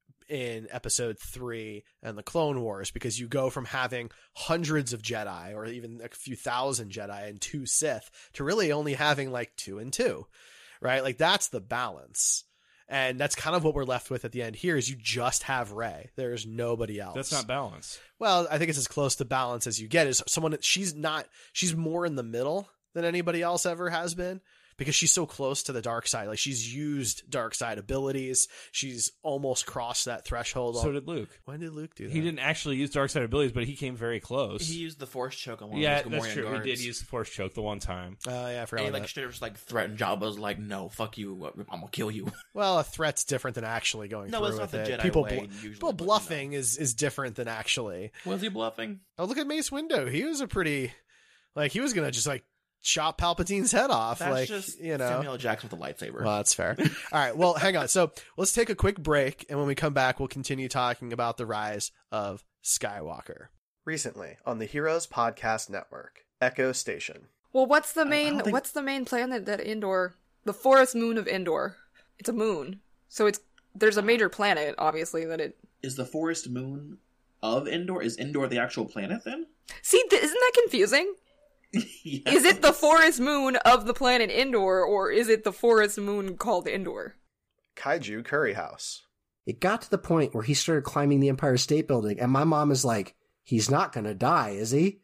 in episode three and the Clone Wars, because you go from having hundreds of Jedi or even a few thousand Jedi and two Sith to really only having like two and two, right? Like that's the balance. And that's kind of what we're left with at the end here is you just have Rey. There's nobody else. that's not balance. Well, I think it's as close to balance as you get. Is someone that she's not, she's more in the middle than anybody else ever has been, because she's so close to the dark side. Like she's used dark side abilities. She's almost crossed that threshold. So did Luke. When did Luke do that? He didn't actually use dark side abilities, but he came very close. He used the Force choke on one yeah, of those that's Gamorrean true. guards. He did use the Force choke the one time. Oh, yeah, I forgot And he about like that. straight up just like threatened Jabba's like, no, fuck you, I'm gonna kill you. Well, a threat's different than actually going No, through it's not with the it. Jedi People, way, bl- usually, people but, you bluffing is, is different than actually. Was he bluffing? Oh, look at Mace Windu. He was a pretty, like, he was going to just like chop Palpatine's head off. That's like, just you know. Samuel L. Jackson with a lightsaber. Well, that's fair. All right. Well, hang on. So let's take a quick break. And when we come back, we'll continue talking about the rise of Skywalker. Recently on the Heroes Podcast Network, Echo Station. Well, what's the I main don't think- what's the main planet that Endor, the forest moon of Endor? It's a moon. So it's there's a major planet obviously that it Is the forest moon of Endor? Is Endor the actual planet then? See, th- isn't that confusing? Yes. Is it the forest moon of the planet Endor, or is it the forest moon called Endor? Kaiju Curry House. It got to the point where he started climbing the Empire State Building, and my mom is like, he's not going to die, is he?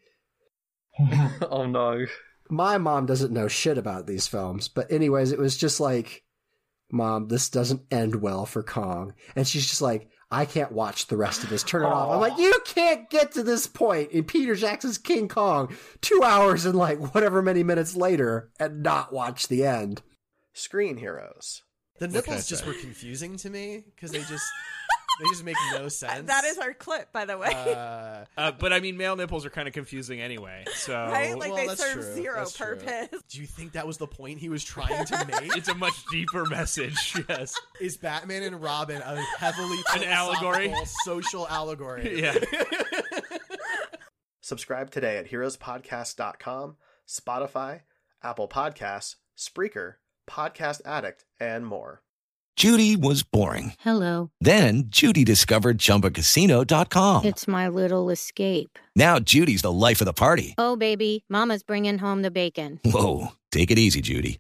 Oh, no. My mom doesn't know shit about these films, but anyways, it was just like, Mom, this doesn't end well for Kong. And she's just like, I can't watch the rest of this. Turn it Aww. off. I'm like, you can't get to this point in Peter Jackson's King Kong two hours and like whatever many minutes later and not watch the end. Screen Heroes. The nipples just were confusing to me because they just they just make no sense. That is our clip, by the way. Uh, uh, but I mean, male nipples are kind of confusing anyway. So right, like well, they serve true. zero that's purpose. True. Do you think that was the point he was trying to make? It's a much deeper message. Yes. Is Batman and Robin a heavily an allegory, social allegory? Yeah. Subscribe today at heroes podcast dot com, Spotify, Apple Podcasts, Spreaker, Podcast Addict, and more. Judy was boring. Hello. Then Judy discovered Chumba Casino dot com. It's my little escape. Now Judy's the life of the party. Oh, baby, mama's bringing home the bacon. Whoa, take it easy, Judy.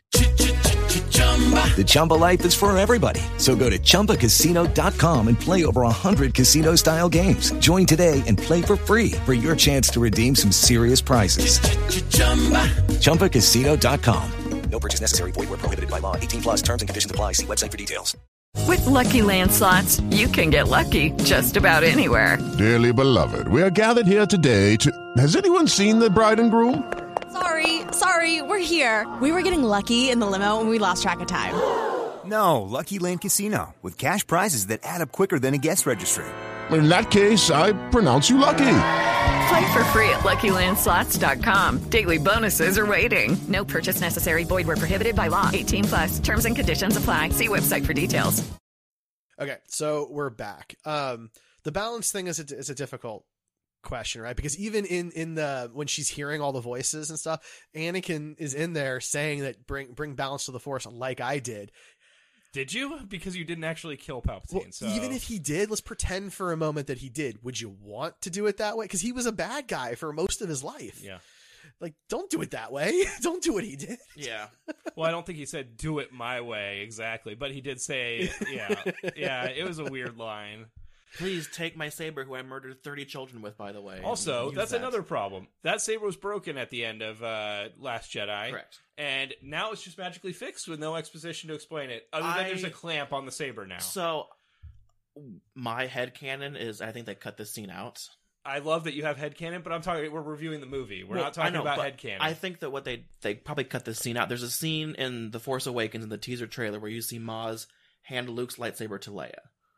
The Chumba life is for everybody. So go to Chumba Casino dot com and play over one hundred casino-style games. Join today and play for free for your chance to redeem some serious prizes. Chumba Casino dot com. No purchase necessary. Void where prohibited by law. eighteen plus terms and conditions apply. See website for details. With Lucky Land Slots, you can get lucky just about anywhere. Dearly beloved, we are gathered here today to... Has anyone seen the bride and groom? Sorry, sorry, we're here. We were getting lucky in the limo and we lost track of time. No, Lucky Land Casino, with cash prizes that add up quicker than a guest registry. In that case, I pronounce you lucky. Play for free at lucky land slots dot com. Daily bonuses are waiting. No purchase necessary. Void where prohibited by law. eighteen plus. Terms and conditions apply. See website for details. Okay, so we're back. Um, the balance thing is a, is a difficult question, right? Because even in in the when she's hearing all the voices and stuff, Anakin is in there saying that bring bring balance to the Force, like I did. Did you? Because you didn't actually kill Palpatine. Well, so even if he did, let's pretend for a moment that he did. Would you want to do it that way? Because he was a bad guy for most of his life. Yeah. Like, don't do it that way. Don't do what he did. Yeah. Well, I don't think he said "do it my way" exactly, but he did say, "Yeah, yeah." It was a weird line. Please take my saber, who I murdered thirty children with, by the way. Also, that's that. another problem. That saber was broken at the end of uh, Last Jedi. Correct. And now it's just magically fixed with no exposition to explain it, other than I... there's a clamp on the saber now. So, my headcanon is I think they cut this scene out. I love that you have headcanon, but I'm talking. We're reviewing the movie. We're well, not talking know, about but headcanon. I think that what they they probably cut this scene out. There's a scene in The Force Awakens in the teaser trailer where you see Maz hand Luke's lightsaber to Leia.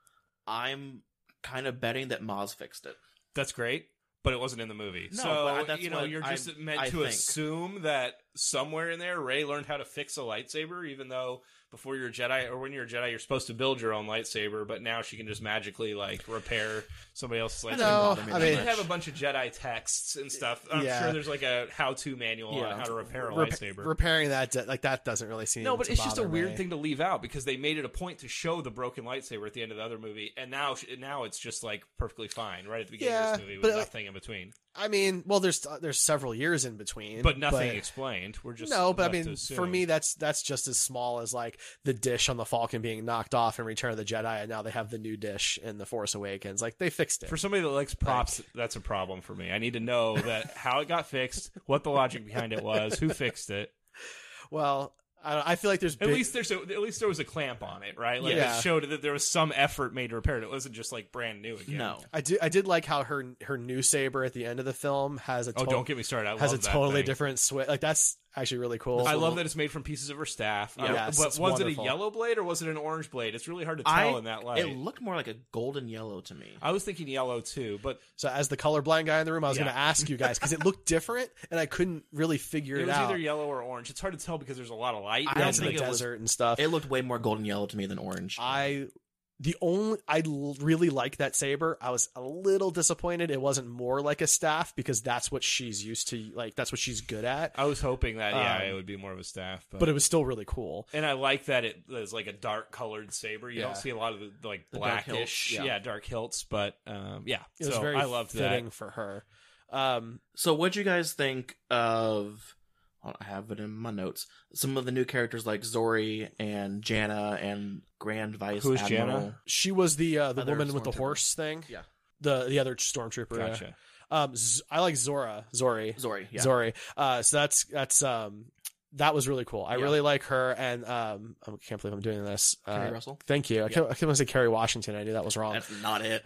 I'm kind of betting that Maz fixed it. That's great, but it wasn't in the movie. No, so but that's you know, what you're just I, meant I to think. assume that somewhere in there, Rey learned how to fix a lightsaber, even though before you're a Jedi, or when you're a Jedi, you're supposed to build your own lightsaber, but now she can just magically like repair somebody else's lightsaber. No, I mean, you have a bunch of Jedi texts and stuff. I'm yeah. sure there's like a how-to manual yeah. on how to repair a Rep- lightsaber. Repairing that, like that, doesn't really seem. No, but to it's just a bother weird me. thing to leave out because they made it a point to show the broken lightsaber at the end of the other movie, and now now it's just like perfectly fine right at the beginning Yeah, of this movie with but, nothing in between. I mean, well, there's uh, there's several years in between, But nothing explained. We're just no, but I left to mean, assume. for me, that's that's just as small as like the dish on the Falcon being knocked off in Return of the Jedi, and now they have the new dish in the Force Awakens. Like they fixed it. For somebody that likes props, Like- that's a problem for me. I need to know that how it got fixed, what the logic behind it was, who fixed it. Well, I, I feel like there's At big- least there's a, at least there was a clamp on it, right? Like Yeah. it showed that there was some effort made to repair it. It wasn't just like brand new again. No. I did I did like how her her new saber at the end of the film has a Oh, to- don't get me started. I has love a that totally thing. different switch. Like that's actually really cool. I love that it's made from pieces of her staff. Yeah. Uh, Yes, but it's was wonderful. it a yellow blade or was it an orange blade? It's really hard to tell I, in that light. It looked more like a golden yellow to me. I was thinking yellow too, but So as the colorblind guy in the room, I was Yeah. going to ask you guys because it looked different and I couldn't really figure it it, was out. either yellow or orange. It's hard to tell because there's a lot of light. I Yeah, don't it's in think the it was- desert and stuff. It looked way more golden yellow to me than orange. I the only I l- really like that saber. I was a little disappointed it wasn't more like a staff because that's what she's used to. Like that's what she's good at. I was hoping that yeah, Um, it would be more of a staff, but, But it was still really cool. and I like that it is like a dark colored saber. You Yeah. don't see a lot of the like The dark blackish, hilts, yeah. yeah. dark hilts, but um, yeah. It was so very I loved fitting that. for her. Um, so what'd you guys think of, I have it in my notes, some of the new characters like Zori and Janna and Grand Vice Who's Admiral. Janna? She was the uh, the Other woman with the stormtrooper. horse thing. Yeah. The the other stormtrooper. yeah. Gotcha. Um, Z- I like Zora. Zori. Zori, yeah. Zori. Uh, so that's that's um that was really cool. I Yeah. really like her, and um, I can't believe I'm doing this. Uh, Kerry Russell? Thank you. I Yeah. can't, I can't say Kerry Washington. I knew that was wrong. That's not it.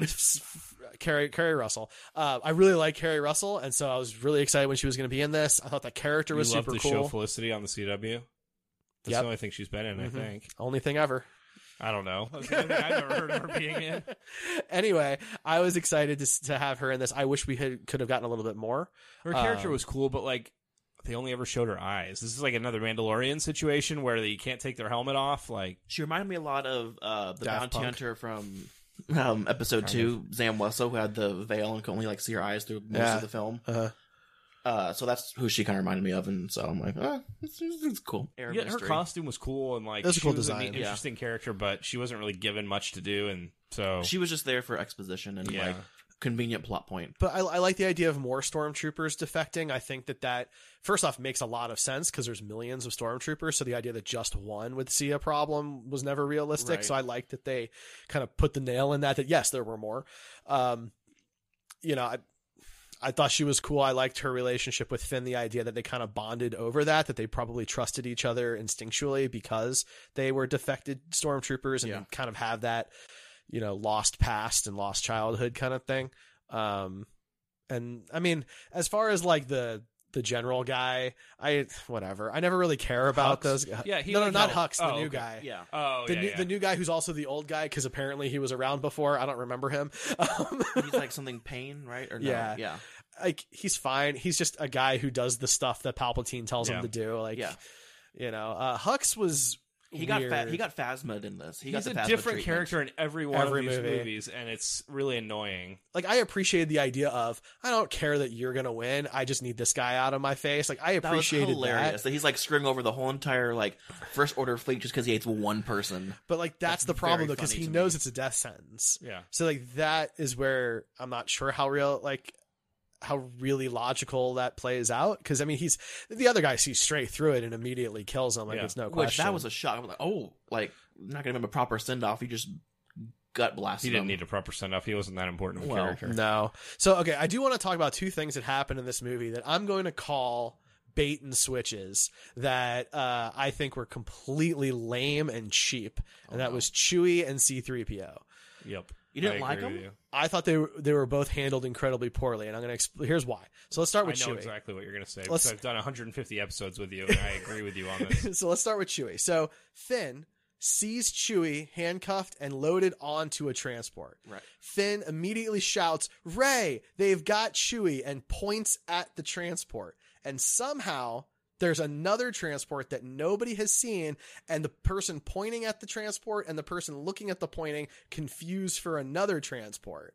Carrie Carrie Russell. Uh, I really like Carrie Russell, and so I was really excited when she was going to be in this. I thought that character was you love super the cool. show Felicity on the C W. That's Yep. the only thing she's been in, Mhm. I think. Only thing ever. I don't know. That's the only thing I've never heard of her being in. Anyway, I was excited to s- to have her in this. I wish we had could have gotten a little bit more. Her character Um, was cool, but like they only ever showed her eyes. This is like another Mandalorian situation where they can't take their helmet off. Like She reminded me a lot of uh, the Daft bounty Punk. hunter from um, episode Kind two, Zam Wessel, who had the veil and could only like see her eyes through most Yeah. of the film. Uh-huh. Uh, so that's who she kind of reminded me of, and so I'm like, oh, it's, it's cool. Air yeah, her mystery. costume was cool and like It was a she cool was design. an Yeah. interesting character, but she wasn't really given much to do, and so She was just there for exposition and Yeah. like convenient plot point. But I, I like the idea of more stormtroopers defecting. I think that that first off makes a lot of sense because there's millions of stormtroopers. So the idea that just one would see a problem was never realistic. Right. So I like that they kind of put the nail in that. That yes, there were more. Um, you know, I I thought she was cool. I liked her relationship with Finn. The idea that they kind of bonded over that. That they probably trusted each other instinctually because they were defected stormtroopers and Yeah. kind of have that, you know, lost past and lost childhood kind of thing. Um, and I mean, as far as like the the general guy, I whatever. I never really care about Hux? those guys. Yeah, he no, no, like not helped- Hux, the oh, new okay. guy. Yeah. Oh, the yeah, new yeah. the new guy who's also the old guy because apparently he was around before. I don't remember him. Um, He's like something Pain, right? Or no? Yeah. yeah. like he's fine. He's just a guy who does the stuff that Palpatine tells Yeah. him to do. Like, Yeah. you know, uh, Hux was He got weird. fa- he got Phasma'd in this. He got He's the a Phasma different treatment. character in every one Every of these movie. movies, and it's really annoying. like I appreciated the idea of I don't care that you're gonna win. I just need this guy out of my face. Like I That was appreciated hilarious. that. That he's like screwing over the whole entire like First Order fleet just because he hates one person. But like that's, That's the problem though, very because funny he to knows me. it's a death sentence. Yeah. So like that is where I'm not sure how real like how really logical that plays out. Because I mean he's the other guy sees straight through it and immediately kills him. Like Yeah. it's no Which question. that was a shock. I'm like, oh, like not gonna give him a proper send off. He just gut blasted He didn't him. need a proper send off. He wasn't that important of a Well, character. No. So okay, I do want to talk about two things that happened in this movie that I'm going to call bait and switches that uh, I think were completely lame and cheap, and that was Chewie and C three P O. Yep. You didn't I like agree him? with you. I thought they were they were both handled incredibly poorly, and I'm going to exp- here's why. So let's start with I know Chewie. exactly what you're going to say. Let's- Because I've done one hundred fifty episodes with you, and I agree with you on this. So let's start with Chewie. So Finn sees Chewie handcuffed and loaded onto a transport. Right. Finn immediately shouts, "Rey, they've got Chewie," and points at the transport. And somehow there's another transport that nobody has seen, and the person pointing at the transport and the person looking at the pointing confused for another transport.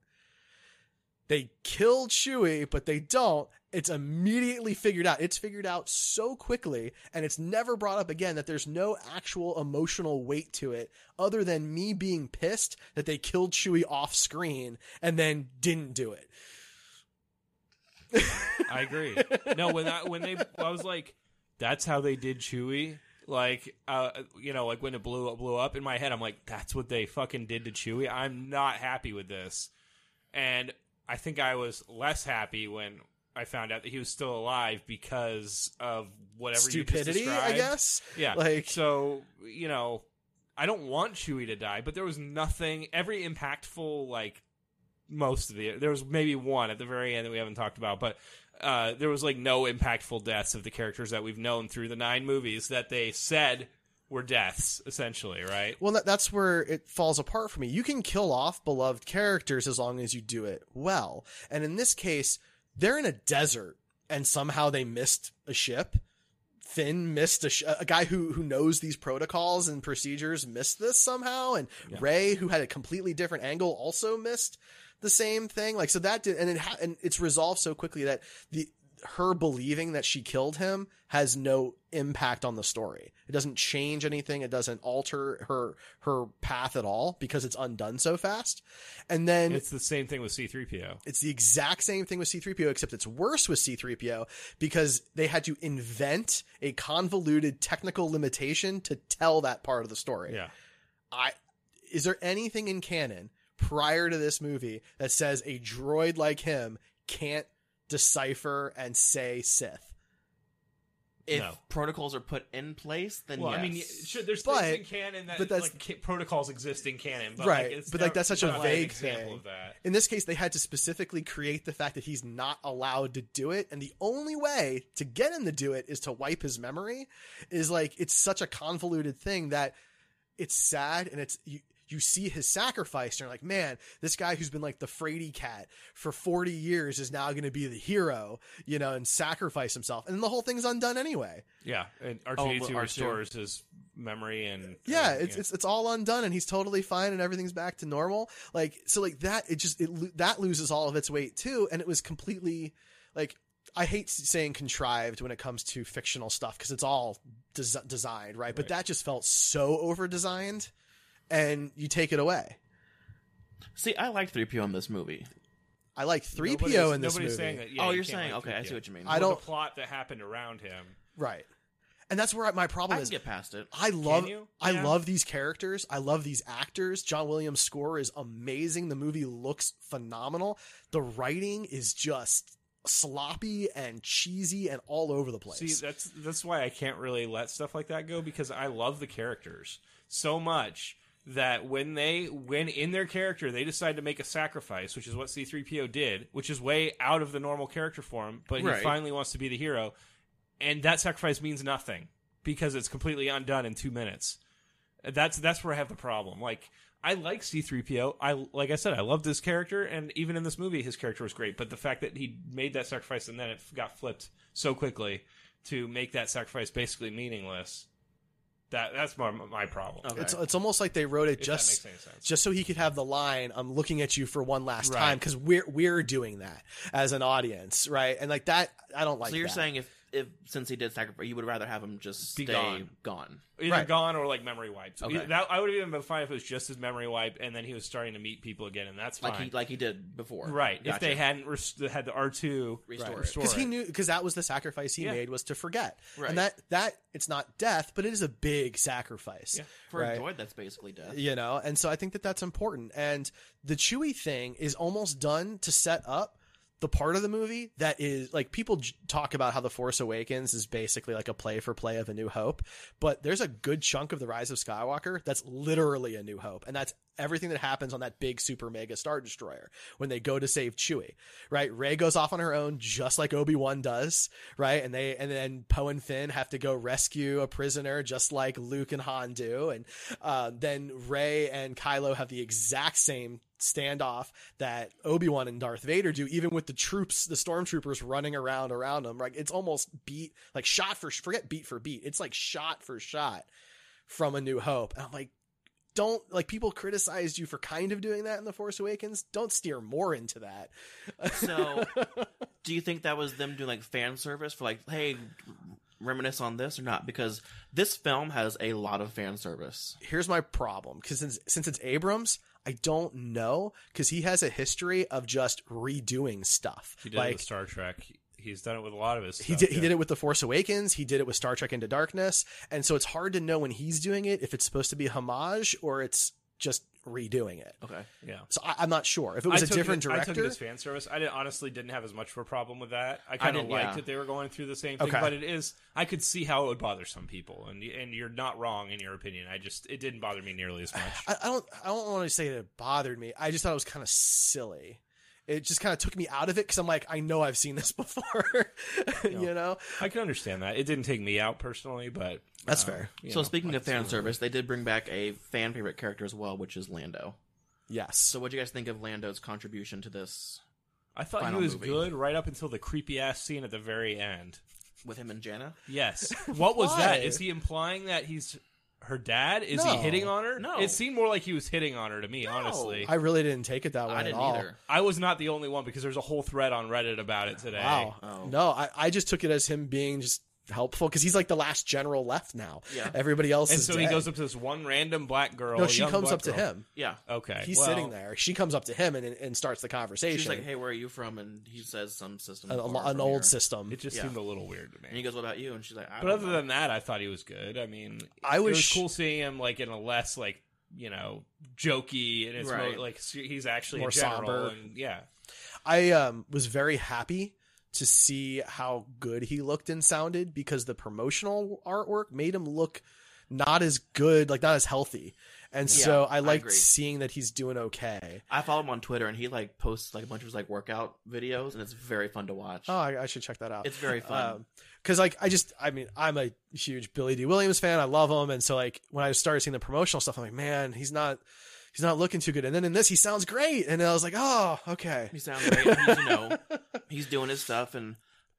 They killed Chewie, but they don't. It's immediately figured out. It's figured out so quickly, and it's never brought up again that there's no actual emotional weight to it other than me being pissed that they killed Chewie off screen and then didn't do it. I agree. No, when I, when they, I was like, that's how they did Chewie. Like, uh, you know, like when it blew blew up in my head, I'm like, that's what they fucking did to Chewie. I'm not happy with this, and I think I was less happy when I found out that he was still alive because of whatever Stupidity, you just I described. guess? Yeah. Like- so, you know, I don't want Chewie to die, but there was nothing. Every impactful, like most of the, there was maybe one at the very end that we haven't talked about, but uh, there was like no impactful deaths of the characters that we've known through the nine movies that they said were deaths, essentially, right? Well, that, that's where it falls apart for me. You can kill off beloved characters as long as you do it well. And in this case, they're in a desert and somehow they missed a ship. Finn missed a, sh- a guy who, who knows these protocols and procedures missed this somehow. And Yeah. Rey, who had a completely different angle, also missed the same thing. Like, so that did, and it ha- and it's resolved so quickly that the, her believing that she killed him has no impact on the story. It doesn't change anything. It doesn't alter her her path at all because it's undone so fast. And then it's the same thing with C three P O. It's the exact same thing with C three P O, except it's worse with C three P O because they had to invent a convoluted technical limitation to tell that part of the story. Yeah. I is there anything in canon prior to this movie that says a droid like him can't decipher and say Sith? If No. protocols are put in place, then Well, yes. I mean, sure, there's But- things in canon that but that's- like ca- protocols exist in canon, but right, like, it's but like never- that's such a not an vague example thing. of that. In this case, they had to specifically create the fact that he's not allowed to do it, and the only way to get him to do it is to wipe his memory. Is like it's such a convoluted thing that it's sad, and it's you. You see his sacrifice, and you're like, man, this guy who's been like the fraidy cat for forty years is now going to be the hero, you know, and sacrifice himself. And then the whole thing's undone anyway. Yeah, and R Oh, two D two well, R two. restores his memory and Yeah, and, it's, it's it's all undone, and he's totally fine, and everything's back to normal. Like so, like that. It just it lo- that loses all of its weight too, and it was completely like I hate saying contrived when it comes to fictional stuff because it's all des- designed right, but that just felt so over designed, and you take it away. See, I liked three P O in this movie. I like three P O Nobody's- in this nobody's movie. saying that. Yeah, Oh, you you're can't saying- like okay, I three P O. see what you mean. I Well, don't- the plot that happened around him. Right. And that's where my problem I can is. get past it. I love you? I Yeah. love these characters. I love these actors. John Williams' score is amazing. The movie looks phenomenal. The writing is just sloppy and cheesy and all over the place. See, that's that's why I can't really let stuff like that go because I love the characters so much that when they when in their character they decide to make a sacrifice, which is what C three P O did, which is way out of the normal character form, but Right. he finally wants to be the hero, and that sacrifice means nothing because it's completely undone in two minutes. That's that's where I have the problem. Like I like C three P O. I like I said, I loved his character, and even in this movie, his character was great. But the fact that he made that sacrifice and then it got flipped so quickly to make that sacrifice basically meaningless, that that's my my problem. Okay. It's it's almost like they wrote it If that just makes any sense. just so he could have the line, "I'm looking at you for one last Right. time," because we're we're doing that as an audience, right? And like that, I don't like. so you're that. saying if, if since he did sacrifice, you would rather have him just Be stay gone. gone. Either Right. gone or like memory wiped. Okay. That I would have even been fine if it was just his memory wipe, and then he was starting to meet people again, and that's fine. like he like he did before. right. If Gotcha. they hadn't rest- had the R two Restore it. restore because he it. knew because that was the sacrifice he Yeah. made was to forget, Right. and that that it's not death, but it is a big sacrifice. Yeah. For right? a droid, that's basically death. You know, and so I think that that's important. And the Chewie thing is almost done to set up the part of the movie that is like people j- talk about how The Force Awakens is basically like a play for play of A New Hope, but there's a good chunk of The Rise of Skywalker that's literally A New Hope, and that's everything that happens on that big super mega Star Destroyer when they go to save Chewie, right? Rey goes off on her own just like Obi-Wan does, right? And they and then Poe and Finn have to go rescue a prisoner just like Luke and Han do, and uh, then Rey and Kylo have the exact same standoff that Obi-Wan and Darth Vader do, even with the troops, the stormtroopers running around around them. Like it's almost beat, like shot for, forget beat for beat. It's like shot for shot from A New Hope. And I'm like, don't, like people criticized you for kind of doing that in The Force Awakens. Don't steer more into that. So, do you think that was them doing like fan service for like, hey, reminisce on this or not? Because this film has a lot of fan service. Here's my problem, because since, since it's Abrams, I don't know, because he has a history of just redoing stuff. He did like it with Star Trek. He's done it with a lot of his stuff. he did he yeah. did it with The Force Awakens. He did it with Star Trek Into Darkness, and so it's hard to know when he's doing it if it's supposed to be homage or it's just redoing it. Okay, yeah. So I, I'm not sure if it was I a took different it, director. I took it as fan service. I didn't, honestly didn't have as much of a problem with that. I kind of didn't- liked yeah. that they were going through the same thing, Okay. but it is. I could see how it would bother some people, and and you're not wrong in your opinion. I just it didn't bother me nearly as much. I, I don't I don't want to say that it bothered me. I just thought it was kind of silly. It just kind of took me out of it because I'm like, I know I've seen this before. you know, I can understand that. It didn't take me out personally, but That's uh, fair. you So know, speaking I of can see fan where- service, they did bring back a fan favorite character as well, which is Lando. yes. So what do you guys think of Lando's contribution to this I thought final he was movie? good right up until the creepy ass scene at the very end. with him and Janna? Yes. What was Why? that? Is he implying that he's her dad? Is No. he hitting on her? No. It seemed more like he was hitting on her to me, honestly. I really didn't take it that way I at didn't all. either. I was not the only one because there's a whole thread on Reddit about it today. Wow. Oh. No, I, I just took it as him being just helpful because he's like the last general left now. Yeah. Everybody else And is so dead. he goes up to this one random black girl. No, a she young comes black up to girl. him. Yeah. Okay. He's well, sitting there. She comes up to him and, and starts the conversation. She's like, "Hey, where are you from?" And he says some system, An- far an from old here. system. It just Yeah. seemed a little weird to me. And he goes, "What about you?" And she's like, I But don't other know. than that, I thought he was good. I mean, I it was was sh- cool seeing him like in a less like you know jokey and it's Right. more, like he's actually More a general somber. and yeah. I um, was very happy to see how good he looked and sounded because the promotional artwork made him look not as good, like not as healthy. And Yeah, so I I liked agree. seeing that he's doing okay. I follow him on Twitter, and he like posts like a bunch of his like workout videos, and it's very fun to watch. Oh, I, I should check that out. It's very fun. Because like I just, I mean, I'm a huge Billy D. Williams fan. I love him, and so like when I started seeing the promotional stuff, I'm like, man, he's not, he's not looking too good. And then in this, he sounds great, and I was like, oh, okay. He sounds great. and he's, you know, he's doing his stuff. And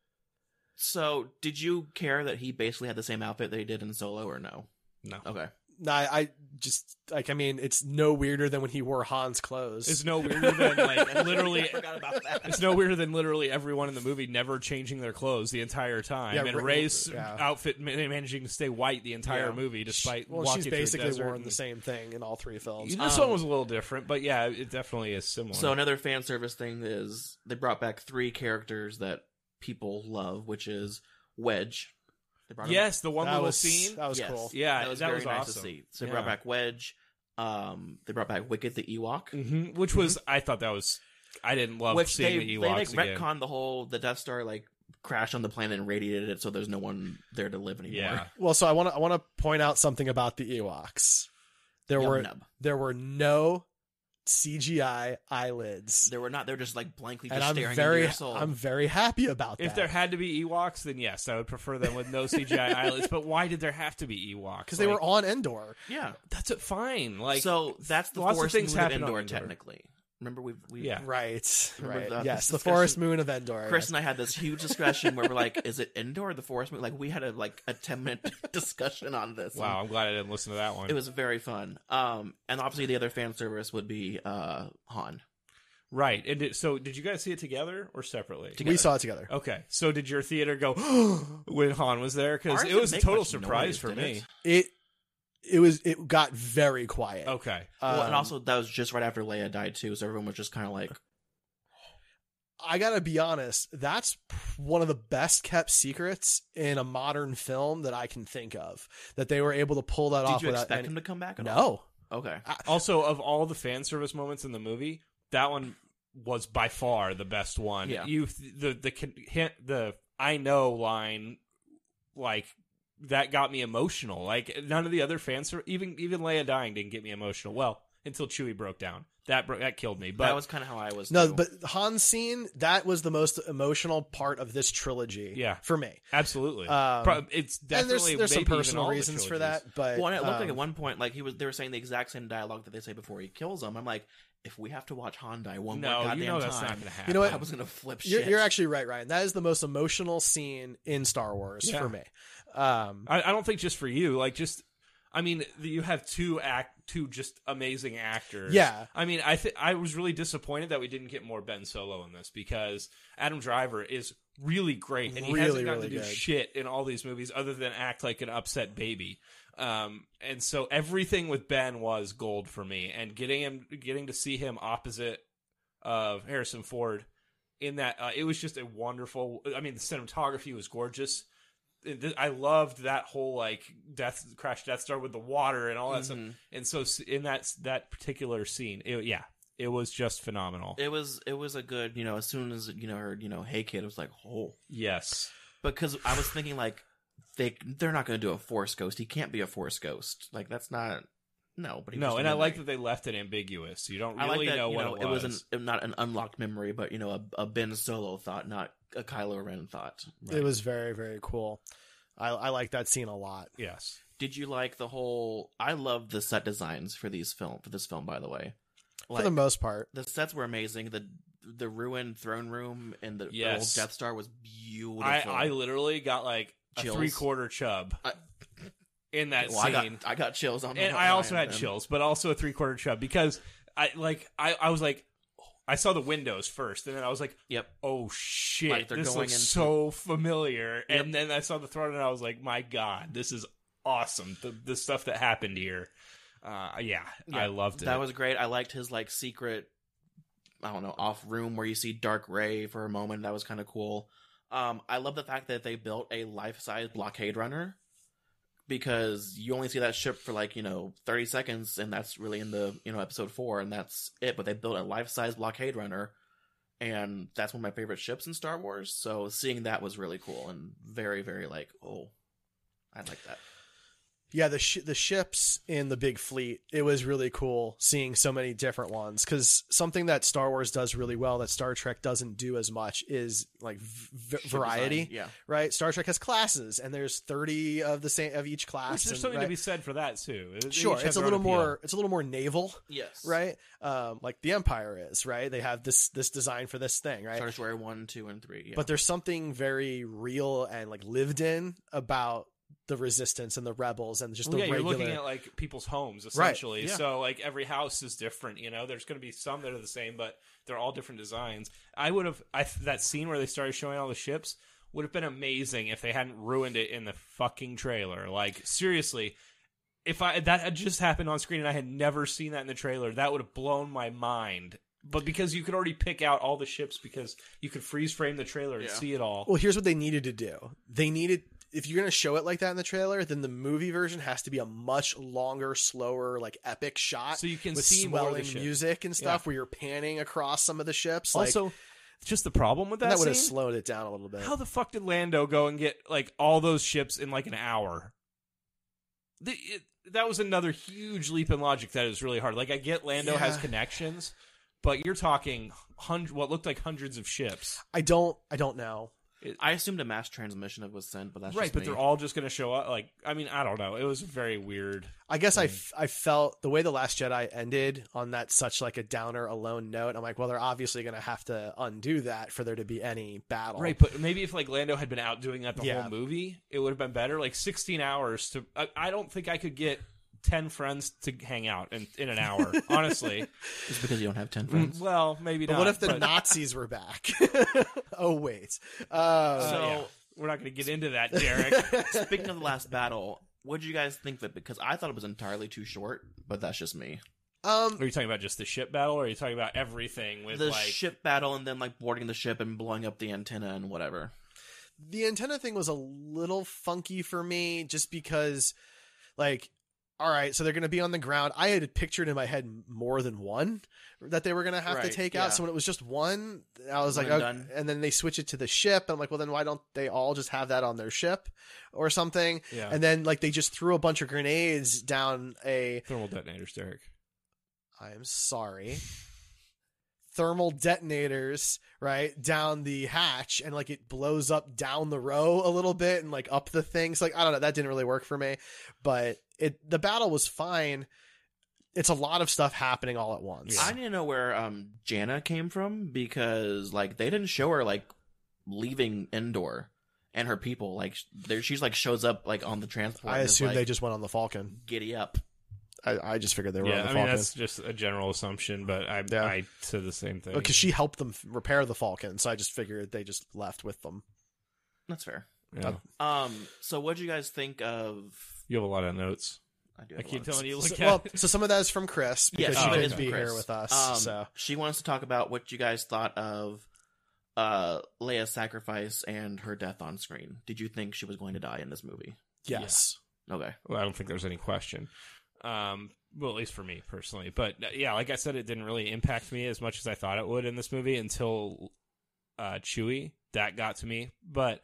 so, did you care that he basically had the same outfit that he did in Solo, or no? No. Okay. No, I, I just like, I mean, it's no weirder than when he wore Han's clothes. It's no weirder than like literally. I forgot about that. It's no weirder than literally everyone in the movie never changing their clothes the entire time, Yeah, and Ra- Ray's yeah. outfit ma- managing to stay white the entire Yeah. movie despite well, walking she's through a basically desert worn and- the same thing in all three films. This Um, one was a little different, but yeah, it definitely is similar. So another fan service thing is they brought back three characters that people love, which is Wedge. They brought him- yes, the one That little was- scene. that was Yes. cool. Yeah, that was that very was nice awesome. to see. So they Yeah. brought back Wedge. Um, they brought back Wicket the Ewok, hmm Which was I thought that was I didn't love which seeing they the they Ewoks like again. retconned the whole the Death Star like crashed on the planet and radiated it, so there's no one there to live anymore. Yeah. Well, so I want to I want to point out something about the Ewoks. There Yum were nub. there were no C G I eyelids, They were not. They're just like blankly and just I'm staring very into your soul. I'm very happy about If that. there had to be Ewoks, then yes, I would prefer them with no C G I eyelids. But why did there have to be Ewoks? because they Like, were on Endor. yeah. That's a, fine. Like So that's the lots of forest things moon of happen on Endor, Endor. technically. Remember we've we Yeah. Right, Remember right. the- yes, this the discussion- forest moon of Endor. Chris yes. and I had this huge discussion where we're like, "Is it Endor or the forest moon?" Like we had a like a ten minute discussion on this. Wow, I'm glad I didn't listen to that one. It was very fun. Um, and obviously the other fan service would be uh Han. right. And did, so, did you guys see it together or separately? We saw it together. Okay, so did your theater go when Han was there? Because Ours it was a didn't make total much surprise noise, for did me. it? It it was it got very quiet. Okay, Well, and Um, also that was just right after Leia died too, so everyone was just kind of like, I gotta be honest, that's one of the best kept secrets in a modern film that I can think of. That they were able to pull that "Did off you without expect any- him to come back?" At No. all? Okay. also, of all the fan service moments in the movie, that one was by far the best one. Yeah. You the the con- hint the I know line, like that got me emotional. Like none of the other fan ser- even even Leia dying didn't get me emotional. Well, until Chewie broke down, that bro- that killed me. But that was kind of how I was. No, too. but Han's scene, that was the most emotional part of this trilogy. Yeah. For me. absolutely, Um, Pro- it's And definitely there's, there's some maybe even personal all the reasons for trilogies. that, but well, and it looked like um, at one point, like he was, they were saying the exact same dialogue that they say before he kills him. I'm like, if we have to watch Han die one No, more you goddamn know that's time, not gonna happen. You know what? I was gonna flip you're, shit. you're actually right, Ryan. That is the most emotional scene in Star Wars Yeah. for me. Um, I, I don't think just for you, like just. I mean, you have two act, two just amazing actors. Yeah. I mean, I th- I was really disappointed that we didn't get more Ben Solo in this because Adam Driver is really great, and he Really, hasn't gotten really to do good. shit in all these movies other than act like an upset baby. Um, and so everything with Ben was gold for me, and getting him, getting to see him opposite of Harrison Ford in that, uh, it was just a wonderful. I mean, the cinematography was gorgeous. I loved that whole like death crash Death Star with the water and all that Mhm. stuff. And so in that that particular scene, it, yeah, it was just phenomenal. It was it was a good, you know, as soon as you know heard, you know, hey kid, it was like, oh Yes, because I was thinking like they they're not going to do a Force ghost. He can't be a Force ghost. Like that's not no. But he no, was and I doing like that. that they left it ambiguous. You don't I really like that know you what know it it was. was an, not an unlocked memory, but you know a, a Ben Solo thought, not a Kylo Ren thought. It was very, very cool. I, I like that scene a lot. Yes. Did you like the whole? I love the set designs for these film for this film. By the way, For the most part. the sets were amazing. the The ruined throne room and the, the Yes. old Death Star was beautiful. I, I literally got like a Chills. three quarter chub. I- in that well, scene. I got, I got chills on. And I also had then. chills, but also a three quarter chub because I like I, I was like I saw the windows first, and then I was like, "Yep, oh shit, like they're this going looks into... so familiar." Yep. And then I saw the throne, and I was like, "My God, this is awesome!" The the stuff that happened here, uh, yeah, yeah, I loved it. That was great. I liked his like secret, I don't know, off room where you see Dark Ray for a moment. That was kind of cool. Um, I love the fact that they built a life size blockade runner. Because you only see that ship for like, you know, thirty seconds, and that's really in the, you know, episode four, and that's it. But they built a life-size blockade runner, and that's one of my favorite ships in Star Wars. So seeing that was really cool and very, very like, oh, I like that. Yeah, the sh- the ships in the big fleet, it was really cool seeing so many different ones, because something that Star Wars does really well that Star Trek doesn't do as much is like v- variety. Design, yeah. Right? Star Trek has classes, and there's thirty of the same of each class. Which there's and, something right? to be said for that too. They sure, it's a little more it's a little more naval. Yes. Right? Um, like the Empire is, right? They have this this design for this thing, right? Star Destroyer one, two, and three. Yeah. But there's something very real and like lived in about the Resistance and the Rebels and just well, the yeah, regular... you're looking at like people's homes essentially. Right. Yeah. So like every house is different. You know, there's going to be some that are the same, but they're all different designs. I would have I that scene where they started showing all the ships would have been amazing if they hadn't ruined it in the fucking trailer. Like seriously, if I that had just happened on screen and I had never seen that in the trailer, that would have blown my mind. But because you could already pick out all the ships because you could freeze frame the trailer and Yeah. see it all. Well, here's what they needed to do. They needed, if you're going to show it like that in the trailer, then the movie version has to be a much longer, slower, like epic shot. So you can with see more of the swelling ship. music and stuff Yeah. where you're panning across some of the ships. Like, Also, just the problem with that, that would have scene, slowed it down a little bit. how the fuck did Lando go and get like all those ships in like an hour? The, it, that was another huge leap in logic that is really hard. Like I get Lando Yeah. has connections, but you're talking hundred, what looked like hundreds of ships. I don't, I don't know. I assumed a mass transmission was sent, but that's right. just But me. they're all just going to show up. Like I mean, I don't know. It was very weird. I guess I, f- I felt the way The Last Jedi ended on that such like a downer, alone note. I'm like, well, they're obviously going to have to undo that for there to be any battle. Right, but maybe if like Lando had been out doing that the Yeah. whole movie, it would have been better. Like sixteen hours to. I, I don't think I could get ten friends to hang out in, in an hour. Honestly, Just because you don't have ten friends. well, maybe But not. what if the but- Nazis were back? Oh, wait. Uh, So So- we're not going to get into that, Derek. Speaking of the last battle, what did you guys think of it? Because I thought it was entirely too short, but that's just me. Um, Are you talking about just the ship battle, or are you talking about everything with The like? ship battle and then like boarding the ship and blowing up the antenna and whatever. the antenna thing was a little funky for me just because, like, all right, so they're going to be on the ground. I had pictured in my head more than one that they were going to have to Right, take yeah. out. So when it was just one, I was One like, and okay. done. And then they switch it to the ship. I'm like, well, then why don't they all just have that on their ship or something? Yeah. And then like they just threw a bunch of grenades down a. Thermal detonators, Derek. I am sorry. Thermal detonators, right, down the hatch, and like it blows up down the row a little bit and like up the things. Like, I don't know, that didn't really work for me. But it the battle was fine. It's a lot of stuff happening all at once. I need to know where um Jana came from because like they didn't show her like leaving Endor and her people. Like there, she's like shows up like on the transport. I and is assume like, they just went on the Falcon. giddy up. I, I just figured they were Yeah, on the I mean Falcon. that's just a general assumption, but I Yeah. I said the same thing. Because she helped them f- repair the Falcon, so I just figured they just left with them. That's fair. Yeah. Um. So what do you guys think of? You have a lot of notes. I do. I have a keep lot of- telling you. Look So, at well, so some of that is from Chris because Yeah, she some of it is couldn't from be Chris. here with us. Um, so she wants to talk about what you guys thought of uh, Leia's sacrifice and her death on screen. Did you think she was going to die in this movie? yes. Okay. Well, I don't think there's any question. Um, well, at least for me personally. But uh, yeah, like I said, it didn't really impact me as much as I thought it would in this movie until uh, Chewie. That got to me, but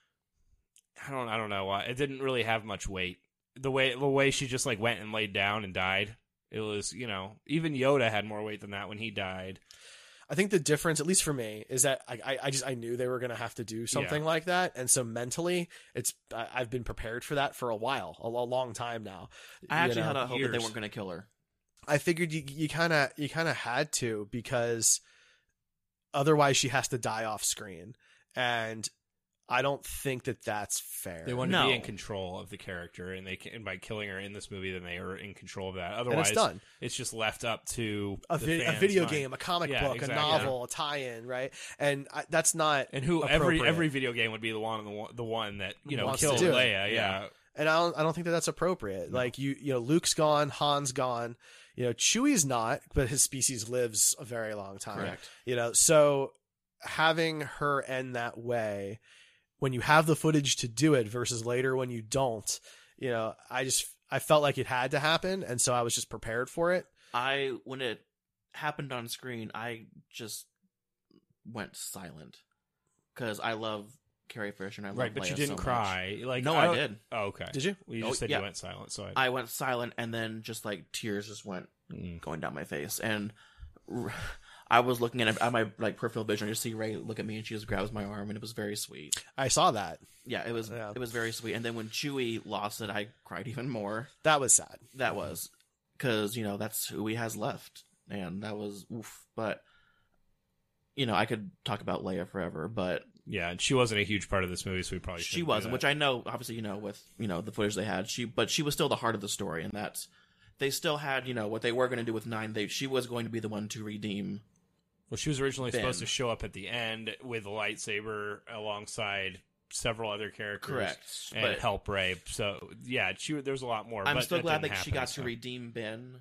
I don't. I don't know why it didn't really have much weight. The way the way she just like went and laid down and died. It was, you know, even Yoda had more weight than that when he died. I think the difference, at least for me, is that I, I, I just I knew they were going to have to do something Yeah. like that, and so mentally, it's I, I've been prepared for that for a while, a, a long time now. I You actually know? had a hope that they years. weren't going to kill her. I figured you you kind of you kind of had to because otherwise she has to die off screen, and I don't think that that's fair. They want No. to be in control of the character, and they can, and by killing her in this movie, then they are in control of that. Otherwise, it's done. It's just left up to a, the vi- a fans' video mind. game, a comic Yeah, book, exactly. a novel, a tie-in, right? And I, that's not And who every appropriate. every video game would be the one the one, the one that you know Wants to killed do it. Leia. Yeah. And I don't, I don't think that that's appropriate. Like you, you know, Luke's gone, Han's gone, you know, Chewie's not, but his species lives a very long time. Correct. You know, so having her end that way, when you have the footage to do it versus later when you don't, you know, I just, I felt like it had to happen. And so I was just prepared for it. I when it happened on screen, I just went silent because I love Carrie Fisher and I love Right, but Leia you didn't so cry. much. Like no, I I, don't- did. Oh, okay. Did you? Well, you Oh, just said yeah. you went silent, so I, I went silent, and then just like tears just went Mm. going down my face, and r- I was looking at, it, at my like peripheral vision. I just see Rey look at me, and she just grabs my arm, and it was very sweet. I saw that. Yeah, it was Yeah. it was very sweet. And then when Chewie lost it, I cried even more. That was sad. That was because you know that's who he has left, and that was oof. But you know, I could talk about Leia forever, but yeah, and she wasn't a huge part of this movie, so we probably she shouldn't do wasn't. that. Which I know, obviously, you know, with you know the footage they had, she but she was still the heart of the story, and that's they still had you know what they were going to do with nine. They she was going to be the one to redeem. Well, she was originally Ben. supposed to show up at the end with a lightsaber alongside several other characters, Correct, and but- help Rey. So yeah, she there's a lot more. I'm but still that glad didn't that she happen, got to so. redeem Ben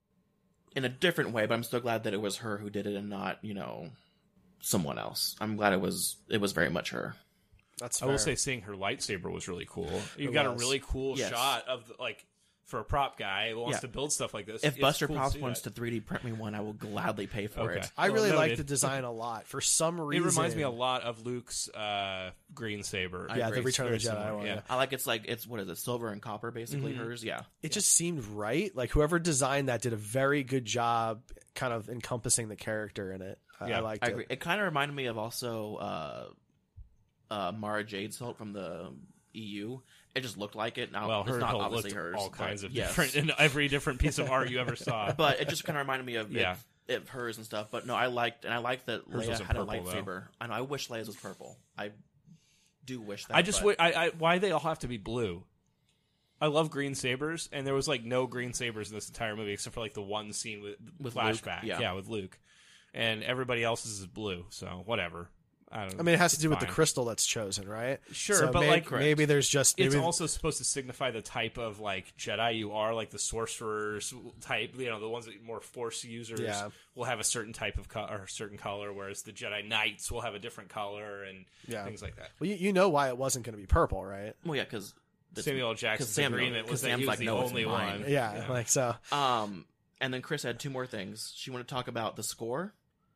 in a different way, but I'm still glad that it was her who did it and not, you know, someone else. I'm glad it was it was very much her. That's I will say seeing her lightsaber was really cool. You It got was. a really cool Yes. shot of the, like for a prop guy who wants Yeah. to build stuff like this. If it's Buster cool to Props see wants that. to three D print me one, I will gladly pay for Okay. it. I Well, really like noted. the design a lot. For some It reason, reminds me a lot of Luke's uh, green saber. Yeah, the agree. Return of the Very Jedi similar, one. yeah. Yeah. I like it's like it's what is it, silver and copper basically Mhm. hers, yeah. It just seemed right. Like whoever designed that did a very good job, kind of encompassing the character in it. I, I liked I it. agree. It kind of reminded me of also uh, uh, Mara Jade's hilt from the E U. It just looked like it. Now, Well, it's her not hilt obviously looked hers. all but kinds of yes. different in every different piece of art you ever saw. But it just kind of reminded me of Yeah. it, it, hers and stuff. But no, I liked and I liked that Hers Leia wasn't had a purple, though. lightsaber. I know. I wish Leia's was purple. I do wish that. I just but- wi- I, I why they all have to be blue. I love green sabers, and there was like no green sabers in this entire movie except for like the one scene with, With Luke, flashback, yeah. with Luke, and everybody else's is blue. So whatever. I don't. I mean, it has to it's do with the fine. crystal that's chosen, right? Sure, So but may- like maybe there's just maybe it's also supposed to signify the type of like Jedi you are, like the sorcerers type. You know, the ones that more Force users Yeah. will have a certain type of co- or a certain color, whereas the Jedi Knights will have a different color and Yeah. things like that. Well, you, you know why it wasn't going to be purple, right? Well, yeah, because Samuel L. Jackson's agreement was that he was the no, it's only mine. one. Yeah, like so. Um, and then Chris had two more things. She wanted to talk about the score,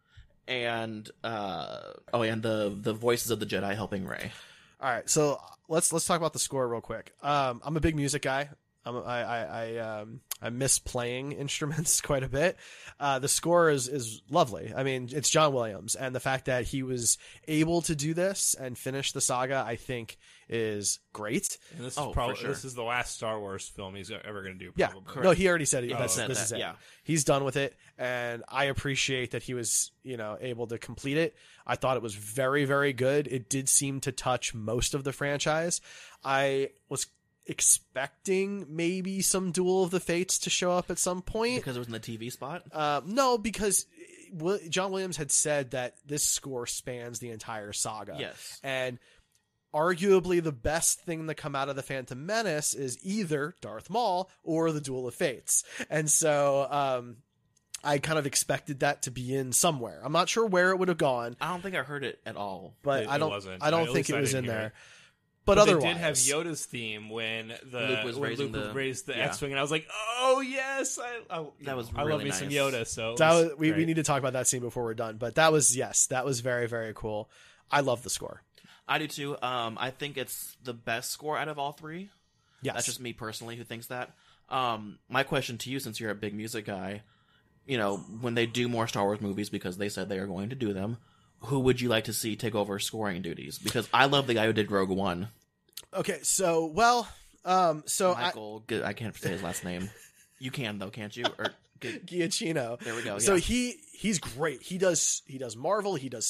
and uh, oh, and the the voices of the Jedi helping Rey. All right, so let's let's talk about the score real quick. Um, I'm a big music guy. I'm, I I I, um, I miss playing instruments quite a bit. Uh, the score is is lovely. I mean, it's John Williams, and the fact that he was able to do this and finish the saga, I think, is great. And this is Oh, probably for sure. this is the last Star Wars film he's ever going to do. Yeah, Probably. no, he already said it. Oh, That's, okay. this Said is that, it. yeah. He's done with it, and I appreciate that he was, you know, able to complete it. I thought it was very, very good. It did seem to touch most of the franchise. I was expecting maybe some Duel of the Fates to show up at some point. Because it was in the T V spot? Uh, no, because Will- John Williams had said that this score spans the entire saga. Yes. And arguably the best thing to come out of the Phantom Menace is either Darth Maul or the Duel of Fates. And so um, I kind of expected that to be in somewhere. I'm not sure where it would have gone, I don't think I heard it at all. but It- I it don't wasn't. I don't At think least it I was didn't in hear there. it. But, But otherwise, they did have Yoda's theme when the Luke was when raising Luke the- raised the yeah. X-wing, and I was like, "Oh yes, I, I That was I love really me some nice. Yoda." So it that was was, we, we great. need to talk about that scene before we're done. But that was, yes, that was very, very cool. I love the score. I do too. Um, I think it's the best score out of all three. Yes. That's just me personally who thinks that. Um, my question to you, since you're a big music guy, you know, when they do more Star Wars movies, because they said they are going to do them, who would you like to see take over scoring duties? Because I love the guy who did Rogue One. Okay, so, well, um, so I, Michael, I, I can't say his last name. You can though, can't you? Or Giacchino. There we go. So yeah. he he's great. He does he does Marvel. He does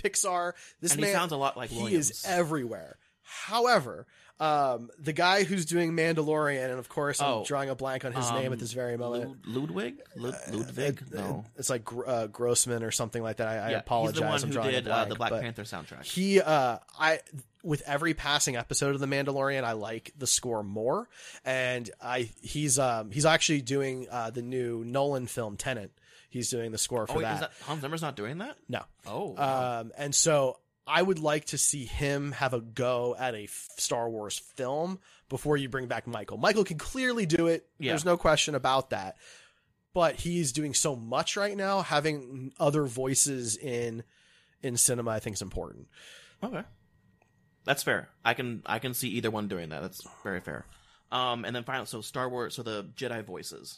Pixar. This and man he sounds a lot like he Williams. is everywhere. However, um, the guy who's doing Mandalorian, and of course I'm Oh, drawing a blank on his um, name at this very moment. Lud- Ludwig? Lud- Ludwig? Uh, no. It's like uh, Grossman or something like that. I, I Yeah, apologize. he's the one I'm who drawing a did uh, blank, the Black but Panther soundtrack. He, uh, I, with every passing episode of The Mandalorian, I like the score more. And I, he's, um, he's actually doing uh, the new Nolan film Tenet. He's doing the score for oh, wait, that. Is that. Hans Zimmer's not doing that? No. Oh. Wow. Um, and so I would like to see him have a go at a f- Star Wars film before you bring back Michael. Michael can clearly do it. Yeah. There's no question about that. But he's doing so much right now. Having other voices in in cinema, I think, is important. Okay. That's fair. I can I can see either one doing that. That's very fair. Um, and then finally, so Star Wars, so the Jedi voices.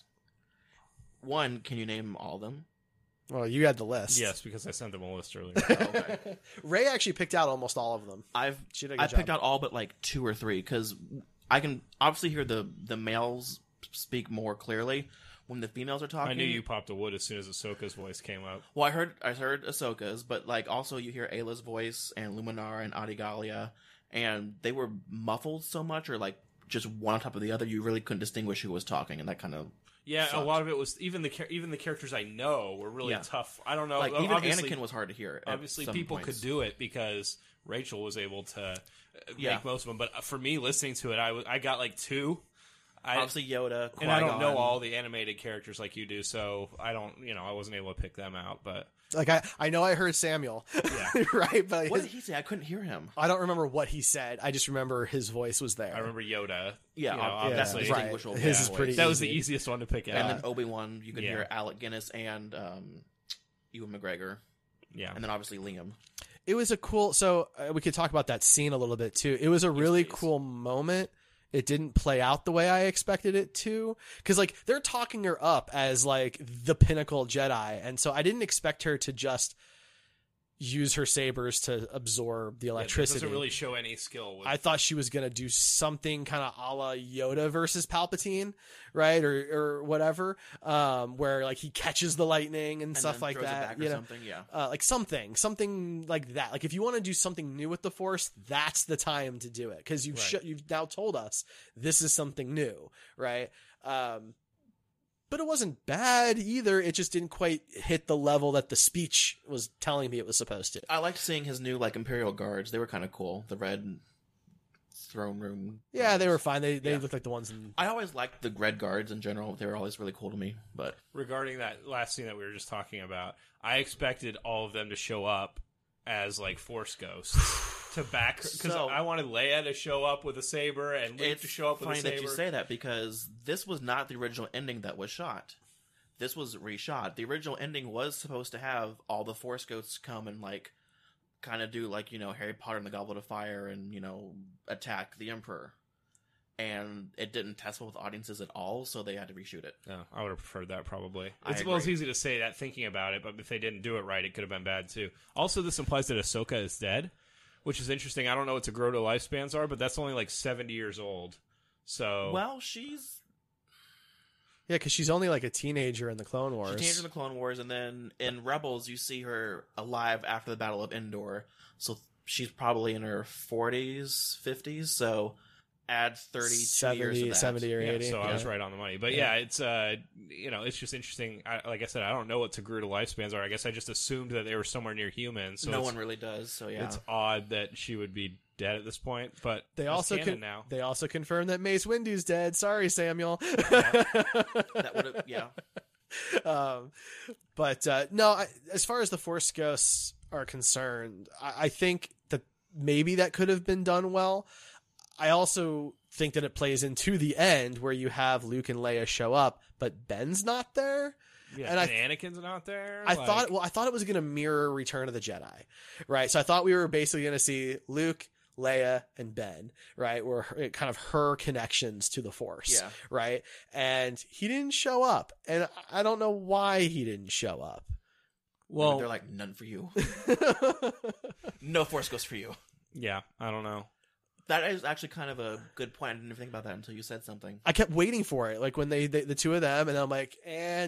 One, can you name all of them? Well, you had the list. Yes, because I sent them a list earlier. Oh, okay. Ray actually picked out almost all of them. I've She did a good I picked job. out all but like two or three because I can obviously hear the the males speak more clearly when the females are talking. I knew you popped a wood as soon as Ahsoka's voice came up. Well, I heard I heard Ahsoka's, but like also you hear Ayla's voice and Luminar and Adigalia, and they were muffled so much or like just one on top of the other, you really couldn't distinguish who was talking, and that kind of Yeah, sucked. a lot of it was even the char- even the characters I know were really Yeah. tough. I don't know, Like, even obviously- Anakin was hard to hear at Obviously, some people points. could do it because Rachel was able to uh, Yeah. make most of them. But for me, listening to it, I was I got like two. I, Obviously Yoda, and I don't Qui-Gon. know all the animated characters like you do, so I don't, you know, I wasn't able to pick them out. But Like I, I know I heard Samuel, Yeah. right? But What his- did he say? I couldn't hear him. I don't remember what he said. I just remember his voice was there. I remember Yoda. Yeah, you know, ob- yeah, obviously, right. distinguishable His voice. is pretty that was the easy. easiest one to pick And out. then Obi-Wan, you could Yeah. hear Alec Guinness and um, Ewan McGregor. Yeah. And then obviously Liam. It was a cool. So uh, we could talk about that scene a little bit too. It was a really please. cool moment. It didn't play out the way I expected it to, because like they're talking her up as like the pinnacle Jedi, and so I didn't expect her to just use her sabers to absorb the Yeah, it electricity. doesn't really show any skill. With, I thought she was gonna do something kind of a la Yoda versus Palpatine, right, or or whatever, um, where like he catches the lightning and, And stuff then like throws it that. back or you know? something, yeah. uh, like something, something like that. Like if you want to do something new with the Force, that's the time to do it, because you've Right. sh- you've now told us this is something new, right? Um, but it wasn't bad either. It just didn't quite hit the level that the speech was telling me it was supposed to. I liked seeing his new like Imperial Guards. They were kind of cool. The red throne room. Yeah, they guards. were fine. They they Yeah. looked like the ones in. I always liked the red guards in general. They were always really cool to me. But regarding that last scene that we were just talking about, I expected all of them to show up as like Force ghosts to back because So- I wanted Leia to show up with a saber and Luke it's to show up with a funny saber. that you say that because this was not the original ending that was shot. This was reshot. The original ending was supposed to have all the Force ghosts come and like kind of do like, you know, Harry Potter and the Goblet of Fire and, you know, attack the Emperor. And it didn't test well with audiences at all, so they had to reshoot it. No, I would have preferred that probably. I It's, well, it's agree. easy to say that thinking about it, but if they didn't do it right, it could have been bad too. Also, this implies that Ahsoka is dead, which is interesting. I don't know what Grogu lifespans are, but that's only like seventy years old. So Well, she's Yeah, because she's only like a teenager in the Clone She Wars. teenager in the Clone Wars, and then in Rebels, you see her alive after the Battle of Endor. So she's probably in her forties, fifties. So add thirty-two years to that. seventy or Yeah, eighty. so I yeah. was right on the money. But yeah, it's uh, you know, it's just interesting. I, like I said, I don't know what Togruta lifespans are. I guess I just assumed that they were somewhere near human. So no it's- one really does. So yeah, it's odd that she would be dead at this point. But They it's also canon con- now. they also confirmed that Mace Windu's dead. Sorry, Samuel. that would have yeah. um, but uh, no, I, as far as the Force ghosts are concerned, I, I think that maybe that could have been done well. I also think that it plays into the end where you have Luke and Leia show up, but Ben's not there. Yeah, and and, I Anakin's not there. I Like- thought, well, I thought it was going to mirror Return of the Jedi, right? So I thought we were basically going to see Luke, Leia, and Ben, right? Were her- kind of her connections to the Force, Yeah. right? And he didn't show up, and I don't know why he didn't show up. Well, Well, they're like none for you. No Force Ghost for you. yeah, I don't know. That is actually kind of a good point. I didn't even think about that until you said something. I kept waiting for it, like when they, they the two of them, and I'm like, and go.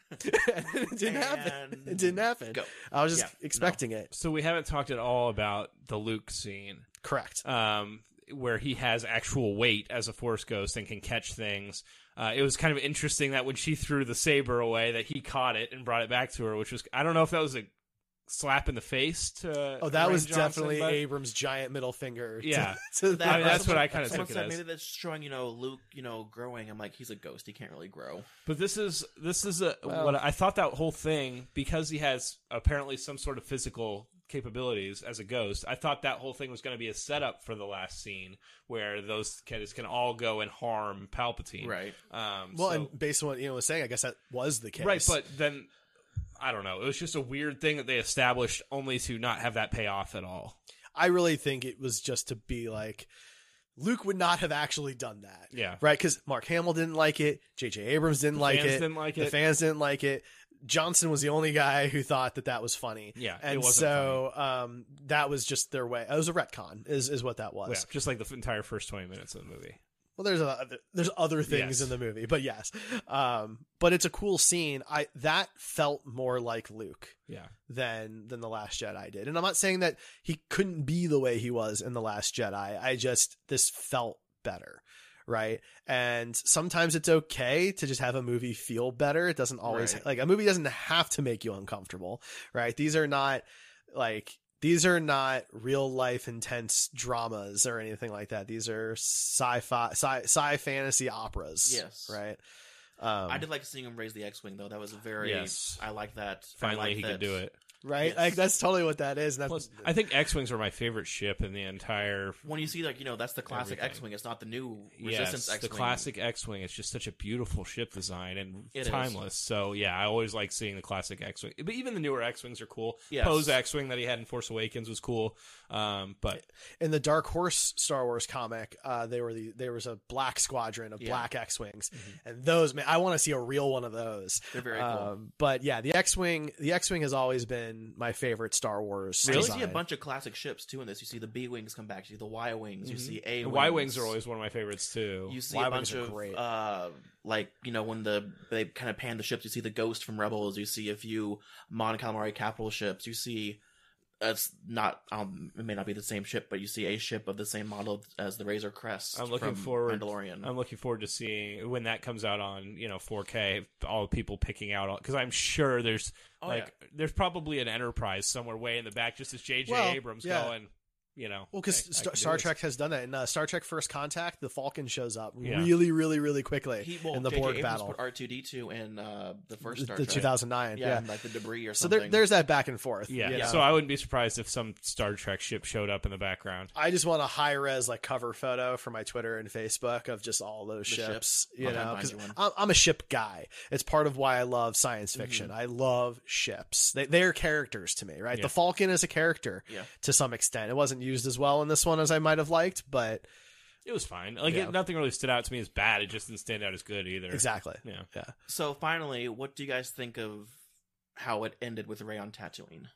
it didn't happen. It didn't happen. Go. I was just Yeah, expecting it. So we haven't talked at all about the Luke scene. Correct. Um, where he has actual weight as a Force ghost and can catch things. Uh, it was kind of interesting that when she threw the saber away, that he caught it and brought it back to her, which was, I don't know if that was a slap in the face to Oh, that Rian was Johnson, definitely but- Abrams' giant middle finger. To, Yeah. to That- I mean, that's someone- what I kind of someone took it said as. maybe that's showing, you know, Luke, you know, growing. I'm like, he's a ghost. He can't really grow. But this is this is a Well- what I thought that whole thing, because he has apparently some sort of physical capabilities as a ghost. I thought that whole thing was going to be a setup for the last scene where those kids can all go and harm Palpatine. Right. Um, Well, so- and based on what Ian was saying, I guess that was the case. right, but then I don't know. It was just a weird thing that they established only to not have that pay off at all. I really think it was just to be like, Luke would not have actually done that. Yeah. Right? Because Mark Hamill didn't like it. J J Abrams didn't The like fans it. didn't like the it. fans didn't like it. Johnson was the only guy who thought that that was funny. Yeah, it and wasn't so um, that was just their way. It was a retcon, is is what that was. Yeah, just like the entire first twenty minutes of the movie. Well, there's a, there's other things Yes. in the movie, but yes, um, but it's a cool scene. I that felt more like Luke, Yeah. than than the Last Jedi did. And I'm not saying that he couldn't be the way he was in the Last Jedi. I just this felt better, right? And sometimes it's okay to just have a movie feel better. It doesn't always Right. like a movie doesn't have to make you uncomfortable, right? These are not like. These are not real life intense dramas or anything like that. These are sci-fi, sci, sci fantasy operas. Yes. Right. Um, I did like seeing him raise the X-wing, though. That was a very. Yes. I like that. I Finally, like he that. could do it. right. Yes. Like that's totally what that is. And that's, Plus, I think X-Wings are my favorite ship in the entire. When you see, like, you know, that's the classic Everything. X-wing. It's not the new Yes, Resistance the X-wing. classic X-Wing. It's just such a beautiful ship design and It is. timeless. So yeah, I always like seeing the classic X-Wing. But even the newer X-Wings are cool. Yes. Poe's X-Wing that he had in Force Awakens was cool. Um, but in the Dark Horse Star Wars comic, uh, they were the there was a black squadron of Yeah. black X-wings, and those man, I want to see a real one of those. They're very cool. Um, but yeah, the X-wing, the X-wing has always been my favorite Star Wars. You design. see a bunch of classic ships too in this. You see the B wings come back. You see the Y wings. You Mhm. see A the wings. Y wings are always one of my favorites too. You see a Y-wings bunch are of great. uh, like you know when the they kind of pan the ships. You see the Ghost from Rebels. You see a few Mon Calamari capital ships. You see it's not um, it may not be the same ship, but you see a ship of the same model as the Razor Crest. I'm looking from forward. Mandalorian. I'm looking forward to seeing when that comes out on you know four K. All the people picking out because I'm sure there's Oh, like there's probably an Enterprise somewhere way in the back, just as J J Well, Abrams yeah. going. You know, Well, because I- I Star, can do Star this. Trek has done that in uh, Star Trek First Contact. The Falcon shows up Yeah. really, really, really quickly He, well, in the J J Borg Abrams battle. put R two D two in uh, the first Star the Trek. two thousand nine, yeah. and, like the debris or So something. there, there's that back and forth. Yeah, you know? so I wouldn't be surprised if some Star Trek ship showed up in the background. I just want a high res like cover photo for my Twitter and Facebook of just all those The ships, ships. you I'll know, find because you one. I'm, I'm a ship guy. It's part of why I love science Mm-hmm. fiction. I love ships. They, they're characters to me, right? Yeah. The Falcon is a character Yeah. to some extent. It wasn't used as well in this one as I might have liked, but It was fine. Like Yeah. it, nothing really stood out to me as bad. It just didn't stand out as good either. exactly. Yeah. Yeah. So finally, what do you guys think of how it ended with Rey on Tatooine?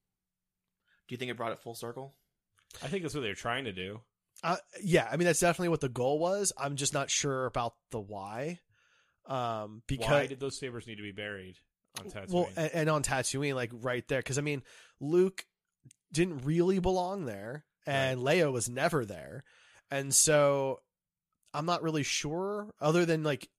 Do you think it brought it full circle? I think that's what they're trying to do. Uh, yeah. I mean, that's definitely what the goal was. I'm just not sure about the why. Um, because Why did those sabers need to be buried on Tatooine? Well, and, and on Tatooine, like right there, because I mean, Luke didn't really belong there, and Leia was never there, and so I'm not really sure. Other than like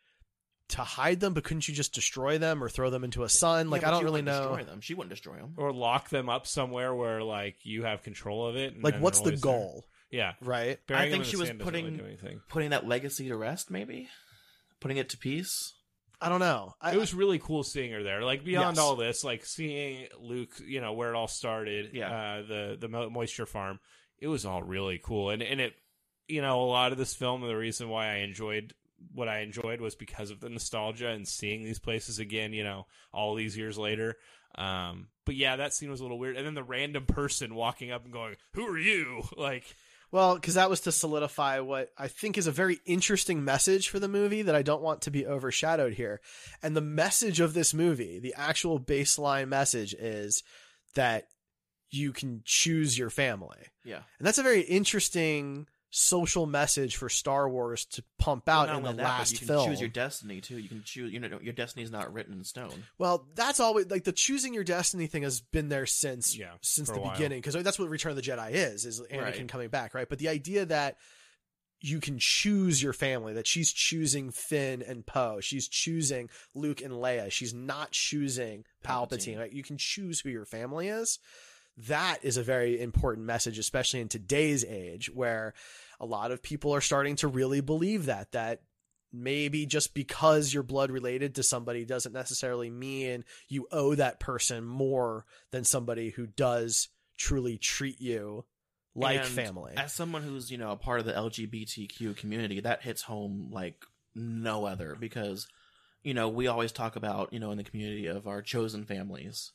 to hide them, but couldn't you just destroy them or throw them into a sun? Like Yeah, I but don't you really wouldn't know. Destroy them. She wouldn't destroy them. or lock them up somewhere where like you have control of it. and Like, then what's they're the always there. goal? Yeah, Right? Burying I them think in she the was sand doesn't really putting do anything. putting that legacy to rest, maybe putting it to peace. I don't know. I, It was really cool seeing her there. Like beyond Yes. all this, like seeing Luke, you know, where it all started, Yeah. uh, the the mo- moisture farm. It was all really cool, and and it, you know, a lot of this film, the reason why I enjoyed what I enjoyed was because of the nostalgia and seeing these places again. You know, all these years later. Um, but yeah, that scene was a little weird, and then the random person walking up and going, "Who are you?" Like. Well, because that was to solidify what I think is a very interesting message for the movie that I don't want to be overshadowed here. And the message of this movie, the actual baseline message is that you can choose your family. Yeah. And that's a very interesting social message for Star Wars to pump out Well, in the not only that, but last you can film. choose your destiny too. You can choose. You know, your destiny is not written in stone. Well, that's always like the choosing your destiny thing has been there since Yeah, since for the a while. beginning, because that's what Return of the Jedi is is Anakin Right. coming back, right? But the idea that you can choose your family, that she's choosing Finn and Poe, she's choosing Luke and Leia, she's not choosing Palpatine, Palpatine. right? You can choose who your family is. That is a very important message, especially in today's age where a lot of people are starting to really believe that, that maybe just because you're blood related to somebody doesn't necessarily mean you owe that person more than somebody who does truly treat you like And family. As someone who's, you know, a part of the L G B T Q community, that hits home like no other, because, you know, we always talk about, you know, in the community of our chosen families.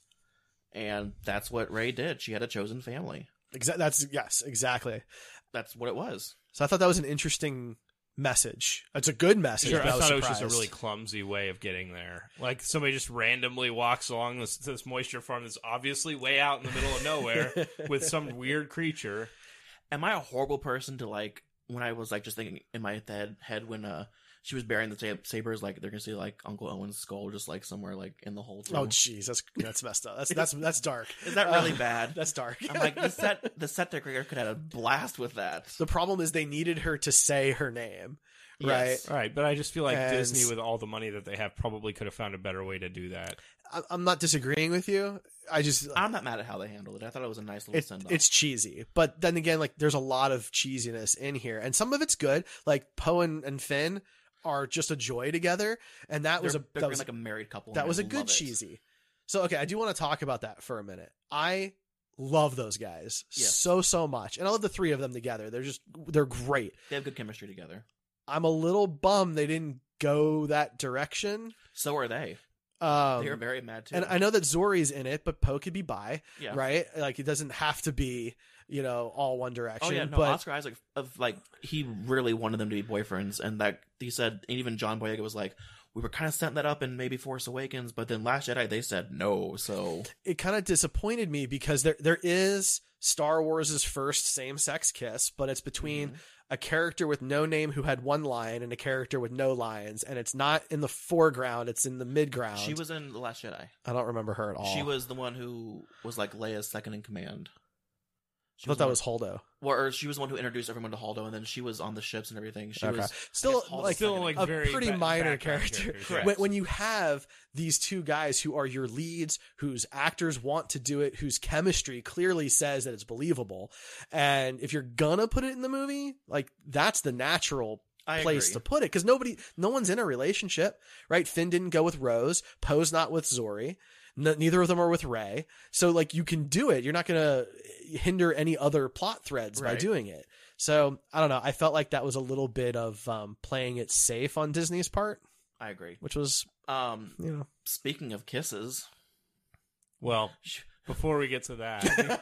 And that's what Rey did. She had a chosen family. Exactly. That's yes, exactly. That's what it was. So I thought that was an interesting message. It's a good message. Sure, but I was thought it was just a surprised. really clumsy way of getting there. Like somebody just randomly walks along this, this moisture farm that's obviously way out in the middle of nowhere with some weird creature. Am I a horrible person to like, when I was like just thinking in my head, head when uh she was burying the sab- sabers, like they're gonna see like Uncle Owen's skull just like somewhere like in the hole too. Oh jeez, that's that's messed up. That's that's that's dark. Is that really Uh, bad? That's dark. I'm like, the set the set decorator could have had a blast with that. The problem is they needed her to say her name, right? Yes. Right, but I just feel like And- Disney, with all the money that they have, probably could have found a better way to do that. I- I'm not disagreeing with you. I just I'm not mad at how they handled it. I thought it was a nice little it, send off. it's cheesy, but then again, like there's a lot of cheesiness in here, and some of it's good. Like Poe and, and Finn are just a joy together, and that was They're- a they're that was like a married couple. That and was I a good love it. cheesy. So okay, I do want to talk about that for a minute. I love those guys Yes. so so much, and I love the three of them together. They're just they're great. They have good chemistry together. I'm a little bummed they didn't go that direction. So are they. Um, They are very mad too. And I know that Zori's in it, but Poe could be bi, Yeah. right? Like it doesn't have to be, you know, all one direction. Oh yeah, no. but Oscar Isaac of like he really wanted them to be boyfriends, and that he said, and even John Boyega was like, we were kind of setting that up in maybe Force Awakens, but then Last Jedi they said no. So it kind of disappointed me because there there is Star Wars' first same sex kiss, but it's between Mm-hmm. a character with no name who had one line and a character with no lines, and it's not in the foreground; it's in the midground. she was in The Last Jedi. I don't remember her at all. She was the one who was like Leia's second in command. She I thought that one- was Holdo. Well, or she was the one who introduced everyone to Holdo, and then she was on the ships and everything. She Okay. was Still, I guess Holdo's like, second in like, a very pretty ba- minor background character. characters, Correct. When, when you have these two guys who are your leads, whose actors want to do it, whose chemistry clearly says that it's believable, and if you're gonna put it in the movie, like that's the natural I place agree. to put it, because nobody, no one's in a relationship, right? Finn didn't go with Rose, Poe's not with Zori. N- neither of them are with Rey. So like you can do it. You're not going to hinder any other plot threads by Right. doing it. So I don't know. I felt like that was a little bit of um, playing it safe on Disney's part, I agree. which was, Um, you know, speaking of kisses, Well, before we get to that,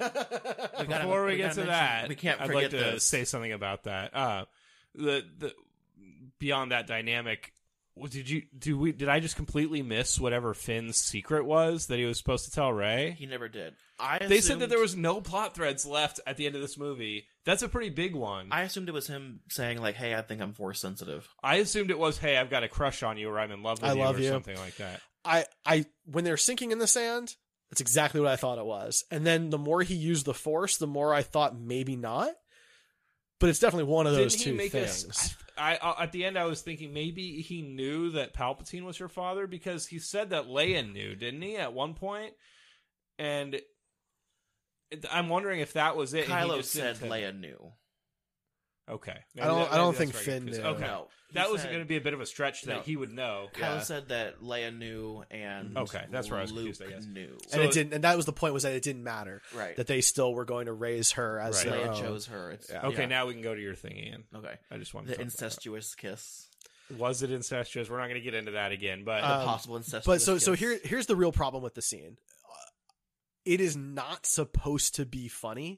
we gotta- before we, we get gotta to mention- that, we can't I'd forget like to this. say something about that. Uh, the the beyond that dynamic, did you do we did I just completely miss whatever Finn's secret was that he was supposed to tell Rey? he never did. I They said that assumed- there was no plot threads left at the end of this movie. That's a pretty big one. I assumed it was him saying like, "Hey, I think I'm force sensitive." I assumed it was, hey, I've got a crush on you, or I'm in love with I you, love or you. something like that. I, I, when they're sinking in the sand, that's exactly what I thought it was. And then the more he used the Force, the more I thought maybe not. But it's definitely one of those Didn't he two make things. us? I, I at the end I was thinking maybe he knew that Palpatine was her father, because he said that Leia knew, didn't he, at one point? And it- I'm wondering if that was it. and he Kylo just didn't said tell- Leia knew. Okay, I don't- that- I don't that's think where I Finn get confused. knew. Okay, No, he that was said- going to be a bit of a stretch that No. he would know. Kylo Yeah. said that Leia knew, and Okay, that's where I was Luke confused, I guess. knew. and So- it didn't, and that was the point, was that it didn't matter. Right. That they still were going to raise her as Right. their Leia own. chose her. It's, Yeah. Okay, yeah. now we can go to your thing, Ian. Okay. I just wanted The to talk about that. incestuous kiss. Was it incestuous? We're not going to get into that again, but Um, possible incestuous But so, so kiss. here, here's the real problem with the scene. Uh, It is not supposed to be funny,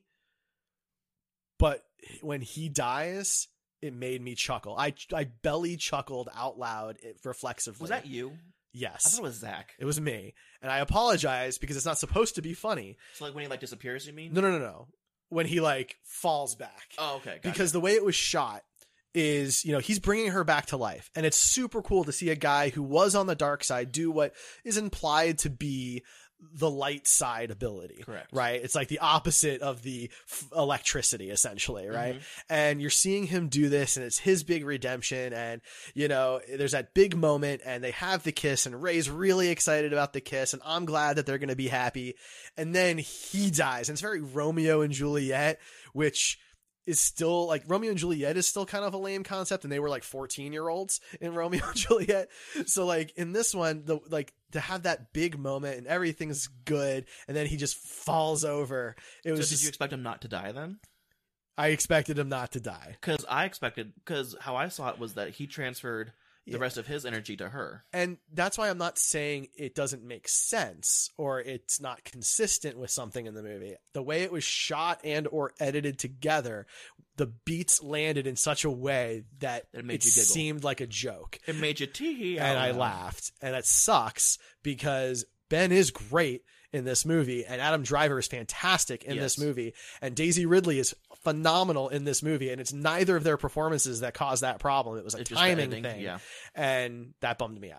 but when he dies, it made me chuckle. I, I belly chuckled out loud, it, reflexively. Was that you? Yes. I thought it was Zach. It was me. And I apologize because it's not supposed to be funny. So like when he like disappears, you mean? No, no, no, no. when he like falls back. Oh, okay. Gotcha. Because the way it was shot is, you know, he's bringing her back to life, and it's super cool to see a guy who was on the dark side do what is implied to be the light side ability. Correct. Right? It's like the opposite of the f- electricity, essentially, right? Mm-hmm. And you're seeing him do this, and it's his big redemption, and, you know, there's that big moment, and they have the kiss, and Ray's really excited about the kiss, and I'm glad that they're going to be happy, and then he dies, and it's very Romeo and Juliet, which is still like Romeo and Juliet is still kind of a lame concept, and they were like fourteen year olds in Romeo and Juliet. So like in this one, the like to have that big moment and everything's good, and then he just falls over. It was. So did just, you expect him not to die then? I expected him not to die because I expected because how I saw it was that he transferred the yeah. rest of his energy to her, and that's why I'm not saying it doesn't make sense or it's not consistent with something in the movie. The way it was shot and or edited together, the beats landed in such a way that it, made it you giggle. Seemed like a joke. It made you tee, and I laughed, and it sucks because Ben is great in this movie, and Adam Driver is fantastic in yes. this movie, and Daisy Ridley is phenomenal in this movie, and it's neither of their performances that caused that problem. It was a it's timing editing, thing, yeah. and that bummed me out.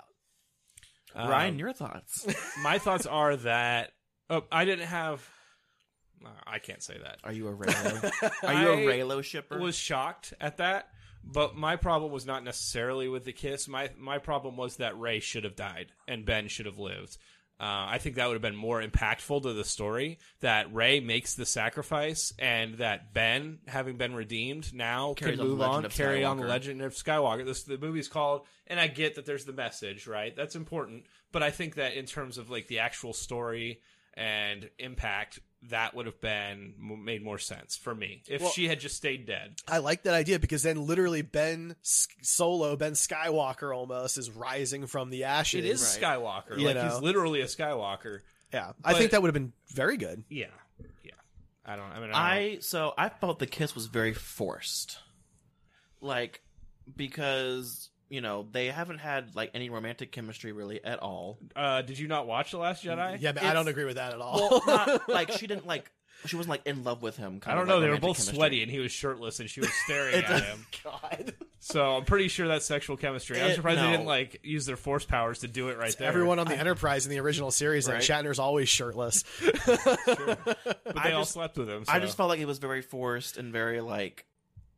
Um, Ryan, your thoughts? My thoughts are that oh, I didn't have. Uh, I can't say that. Are you a Raylo? Are you a Raylo shipper? I was shocked at that, but my problem was not necessarily with the kiss. My my problem was that Ray should have died and Ben should have lived. Uh, I think that would have been more impactful to the story, that Ray makes the sacrifice and that Ben, having been redeemed, now Carries can move on, on, carry Skywalker. on the legend of Skywalker. This the movie's called, and I get that there's the message, right? That's important, but I think that in terms of like the actual story and impact, that would have been made more sense for me if well, she had just stayed dead. I like that idea because then literally Ben Solo, Ben Skywalker almost is rising from the ashes. It is right? Skywalker. You like know? He's literally a Skywalker. Yeah. But, I think that would have been very good. Yeah. Yeah. I don't, I mean, I, don't I, so I felt the kiss was very forced. Like, because, you know, they haven't had like any romantic chemistry really at all. Uh, did you not watch The Last Jedi? Yeah, but It's, I don't agree with that at all. Well, not, like she didn't like she wasn't like in love with him. Kind I don't of, know. like, They were both chemistry. sweaty, and he was shirtless, and she was staring at him. God. So I'm pretty sure that's sexual chemistry. I'm It- surprised no. they didn't like use their force powers to do it right It's there. everyone on the Enterprise in the original series, Right. and Shatner's always shirtless. Sure. But they I all just- slept with him. I so. just felt like it was very forced and very like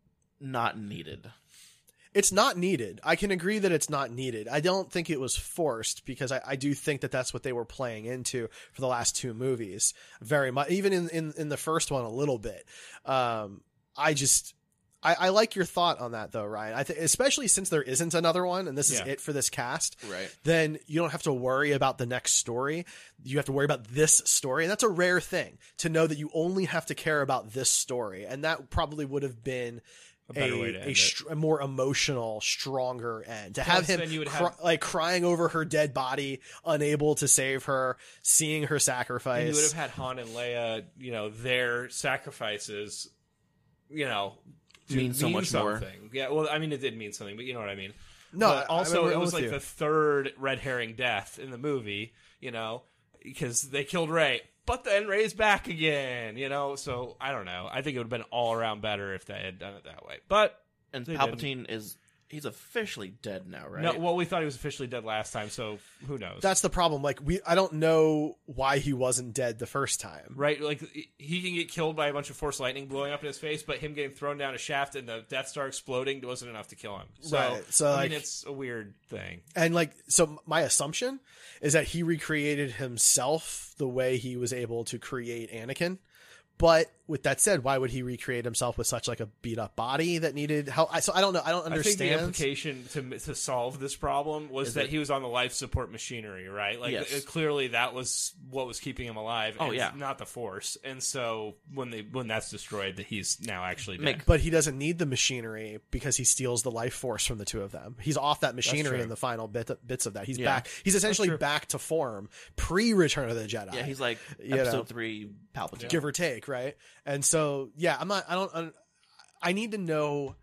not needed. It's not needed. I can agree that it's not needed. I don't think it was forced because I, I do think that that's what they were playing into for the last two movies very much. Even in, in, in the first one a little bit. Um, I just, I, I like your thought on that though, Ryan. I think, especially since there isn't another one and this is Yeah. it for this cast, Right. then you don't have to worry about the next story. You have to worry about this story. And that's a rare thing to know that you only have to care about this story. And that probably would have been A better a, way to a, end str- a more emotional, stronger end. To Plus, have him then you would cry- have- like crying over her dead body, unable to save her, seeing her sacrifice. And you would have had Han and Leia, you know, their sacrifices, you know, to Mean so much more. something. Yeah, well, I mean, it did mean something, but you know what I mean. No, but I- also I'm it was with like you. the third red herring death in the movie, you know, because they killed Rey, but then Rey's back again, you know. So I don't know. I think it would have been all around better if they had done it that way, but. And They Palpatine is he's officially dead now, right? No, well, we thought he was officially dead last time, so who knows? That's the problem. Like we, I don't know why he wasn't dead the first time. Right, like he can get killed by a bunch of Force lightning blowing up in his face, but him getting thrown down a shaft and the Death Star exploding wasn't enough to kill him. So, Right, so, I like- mean, it's a weird thing. And like, so my assumption is that he recreated himself the way he was able to create Anakin. But with that said, why would he recreate himself with such like a beat up body that needed help? I, so I don't know. I don't understand. I think the implication to to solve this problem was Is that it- he was on the life support machinery, right? Like Yes. it- clearly that was what was keeping him alive. Oh, and yeah. not the Force. And so when they when that's destroyed, that he's now actually dead. Make- But he doesn't need the machinery because he steals the life force from the two of them. He's off that machinery true. in the final bit, bits of that. He's Yeah. back. He's essentially true. back to form pre Return of the Jedi. Yeah, he's like You know. episode three Palpatine. give or take, right? And so, yeah, I'm not. I don't. I need to know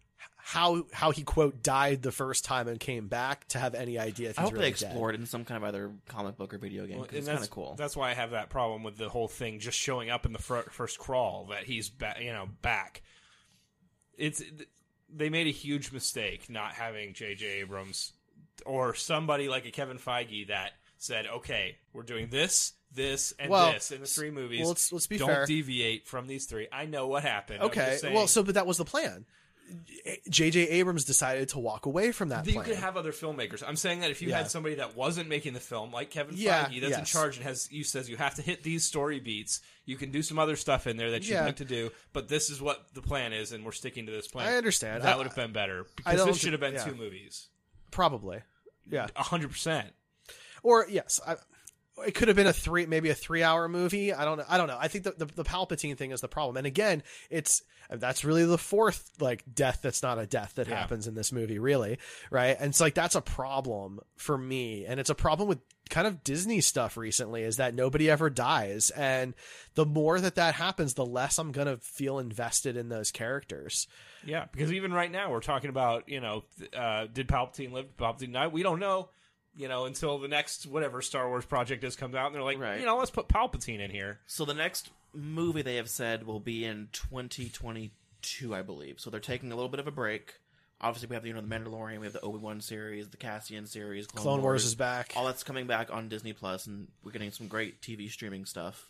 how how he quote died the first time and came back to have any idea if I he's hope really they explore dead. it in some kind of either comic book or video game. Well, 'Cause it's and kind that's of cool. That's why I have that problem with the whole thing just showing up in the fir- first crawl that he's ba- you know back. It's they made a huge mistake not having J J Abrams or somebody like a Kevin Feige that said, "Okay, we're doing this, this, and Well, this in the three movies. well, let's- let's be Don't fair. deviate from these three." I know what happened. I'm Okay, just saying. well, so but that was the plan. J J Abrams decided to walk away from that you plan. could have other filmmakers. I'm saying that if you Yeah. had somebody that wasn't making the film, like Kevin Yeah, Feige, that's in yes. charge and has you says you have to hit these story beats. You can do some other stuff in there that you'd Yeah. like to do, but this is what the plan is, and we're sticking to this plan. I understand. That I- would have been better I because don't this should have think- been yeah. two movies. Probably, yeah, a hundred percent. Or yes, I, it could have been a three, maybe a three-hour movie. I don't know. I don't know. I think the, the the Palpatine thing is the problem. And again, it's that's really the fourth like death that's not a death that Yeah. happens in this movie, really, right? And it's like that's a problem for me, and it's a problem with kind of Disney stuff recently is that nobody ever dies, and the more that that happens, the less I'm gonna feel invested in those characters. Yeah, because even right now we're talking about you know uh, did Palpatine live? Did Palpatine die? We don't know. You know, until the next whatever Star Wars project has come out, and they're like, Right. you know, let's put Palpatine in here. So the next movie they have said will be in twenty twenty-two, I believe. So they're taking a little bit of a break. Obviously, we have the, you know, the Mandalorian, we have the Obi-Wan series, the Cassian series, Clone, Clone Wars is back. All that's coming back on Disney Plus, and we're getting some great T V streaming stuff.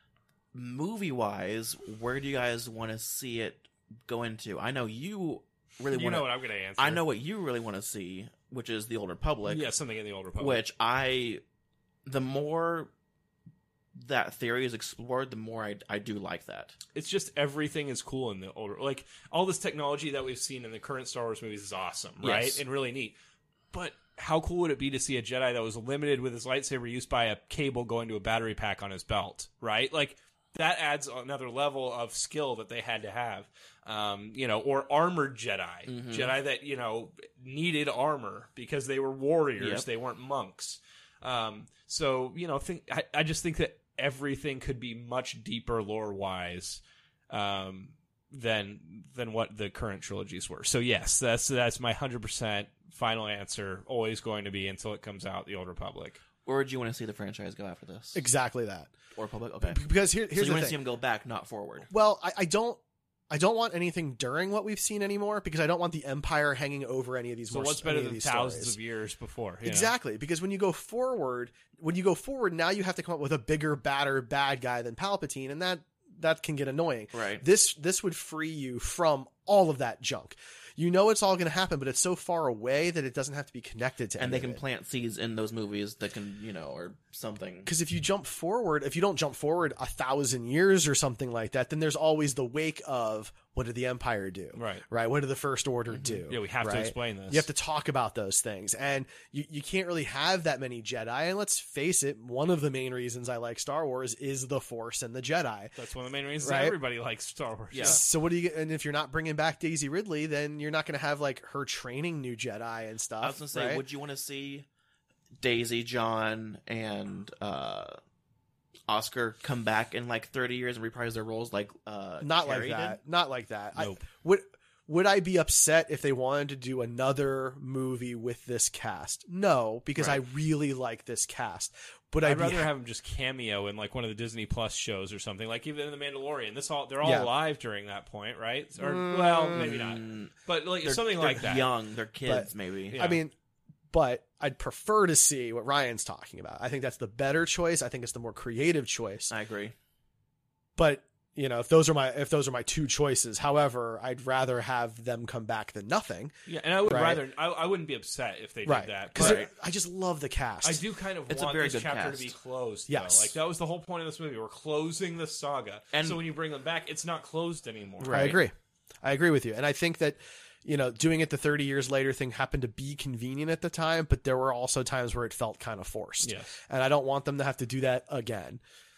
Movie-wise, where do you guys want to see it go into? I know you really You want know what I'm gonna answer. I know what you really want to see, which is the Old Republic. Yeah, something in the Old Republic. Which I, the more that theory is explored, the more I, I do like that. It's just everything is cool in the older, like all this technology that we've seen in the current Star Wars movies is awesome, right? Yes. And really neat. But how cool would it be to see a Jedi that was limited with his lightsaber used by a cable going to a battery pack on his belt, right? Like that adds another level of skill that they had to have, um, you know, or armored Jedi, Mhm. Jedi that you know needed armor because they were warriors, Yep. they weren't monks. Um, so you know, think I, I just think that everything could be much deeper lore wise um, than than what the current trilogies were. So yes, that's that's my hundred percent final answer. Always going to be until it comes out, the Old Republic. Where do you want to see the franchise go after this? Exactly that. Or Republic? Okay. Because here, so here's you the want to thing. see him go back, not forward. Well, I, I don't. I don't want anything during what we've seen anymore because I don't want the Empire hanging over any of these. So more, what's better any of than these thousands stories. of years before? you know? Exactly, because when you go forward, when you go forward, now you have to come up with a bigger, badder, bad guy than Palpatine, and that that can get annoying. Right. This this would free you from all of that junk. You know it's all going to happen, but it's so far away that it doesn't have to be connected to. And any they of can it. plant seeds in those movies that can, you know, or something. Because if you jump forward, if you don't jump forward a thousand years or something like that, then there's always the wake of what did the Empire do? Right. Right. What did the First Order do? Yeah, we have to right? explain this. You have to talk about those things. And you, you can't really have that many Jedi. And let's face it, one of the main reasons I like Star Wars is the Force and the Jedi. That's one of the main reasons Right? everybody likes Star Wars. Yeah. So what do you? And if you're not bringing back Daisy Ridley, then you're not going to have like her training new Jedi and stuff. I was going to say, right? would you want to see Daisy, John, and uh, Oscar come back in like thirty years and reprise their roles like uh, not Carrie like did? that. Not like that. Nope. I, would would I be upset if they wanted to do another movie with this cast? No, because Right. I really like this cast. But I'd, I'd be rather ha- have them just cameo in like one of the Disney Plus shows or something, like even in the Mandalorian. This all they're all Yeah. alive during that point, right? Or well, maybe not, but like They're- something they're like that. young, they're kids, But- maybe. Yeah. I mean, but I'd prefer to see what Ryan's talking about. I think that's the better choice. I think it's the more creative choice. I agree. But you know, if those are my if those are my two choices, however, I'd rather have them come back than nothing. Yeah, and I would right? rather I, I wouldn't be upset if they right did that because but I just love the cast. I do kind of It's a want very this good chapter cast. to be closed. Yes. though. Like that was the whole point of this movie. We're closing the saga, And- so when you bring them back, it's not closed anymore. I agree. I agree with you, and I think that you know, doing it the thirty years later thing happened to be convenient at the time, but there were also times where it felt kind of forced. Yes. And I don't want them to have to do that again.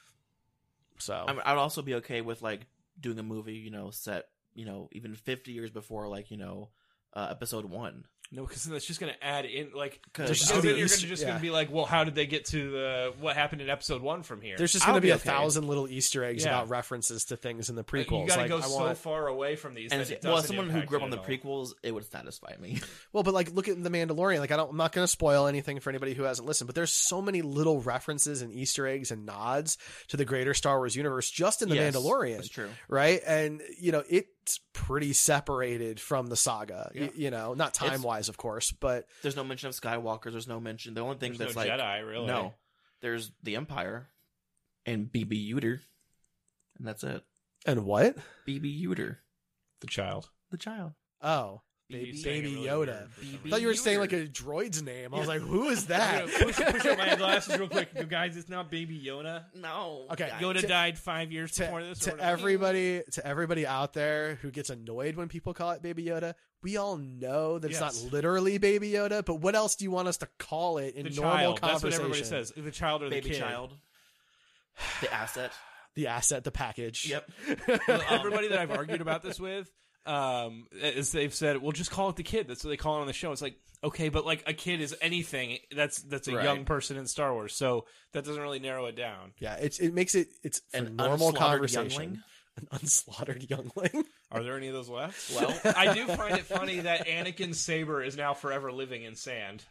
So I, mean, I would also be okay with like doing a movie, you know, set, you know, even fifty years before, like, you know, uh, episode one. No, because that's just going to add in, like, There's just just gonna gonna be, be you're Easter- gonna just yeah. going to be like, well, how did they get to the what happened in episode one from here? There's just I'll going to be a okay. thousand little Easter eggs Yeah. about references to things in the Like, prequels. you got to Like, go I so want- far away from these. And that it's, it well, as doesn't someone who impact grew up it on the at all. prequels, it would satisfy me. Well, but like, look at the Mandalorian. Like, I don't, I'm not going to spoil anything for anybody who hasn't listened, but there's so many little references and Easter eggs and nods to the greater Star Wars universe just in the Yes, Mandalorian. that's true. Right? And, you know, it's pretty separated from the saga, Yeah. y- you know, not It's- time wise, of course, but There's no mention of Skywalker. There's no mention. The only thing There's that's no like Jedi, really. No, there's the Empire and B B Yoder, and that's it. And what? B B Yoder, the child. the child. Oh. He's Baby, saying baby it really Yoda. weird for some I thought you were saying like a droid's name. I was like, who is that? I'm gonna push, push up my glasses real quick. You guys, it's not Baby Yoda. No. Okay. Yoda to- died five years to, before this. or to whatever. everybody to everybody out there who gets annoyed when people call it Baby Yoda, we all know that it's Yes. not literally Baby Yoda, but what else do you want us to call it in the normal child. That's conversation? what everybody says. The child or the Baby kid. child. The asset. The asset, the package. Yep. Well, everybody that I've argued about this with, um, is they've said, "Well, just call it the kid." That's what they call it on the show. It's like, okay, but like a kid is anything that's that's a Right. young person in Star Wars, so that doesn't really narrow it down. Yeah, it's it makes it it's for An normal unslaughtered conversation. youngling? An unslaughtered youngling. Are there any of those left? Well, I do find it funny that Anakin's saber is now forever living in sand.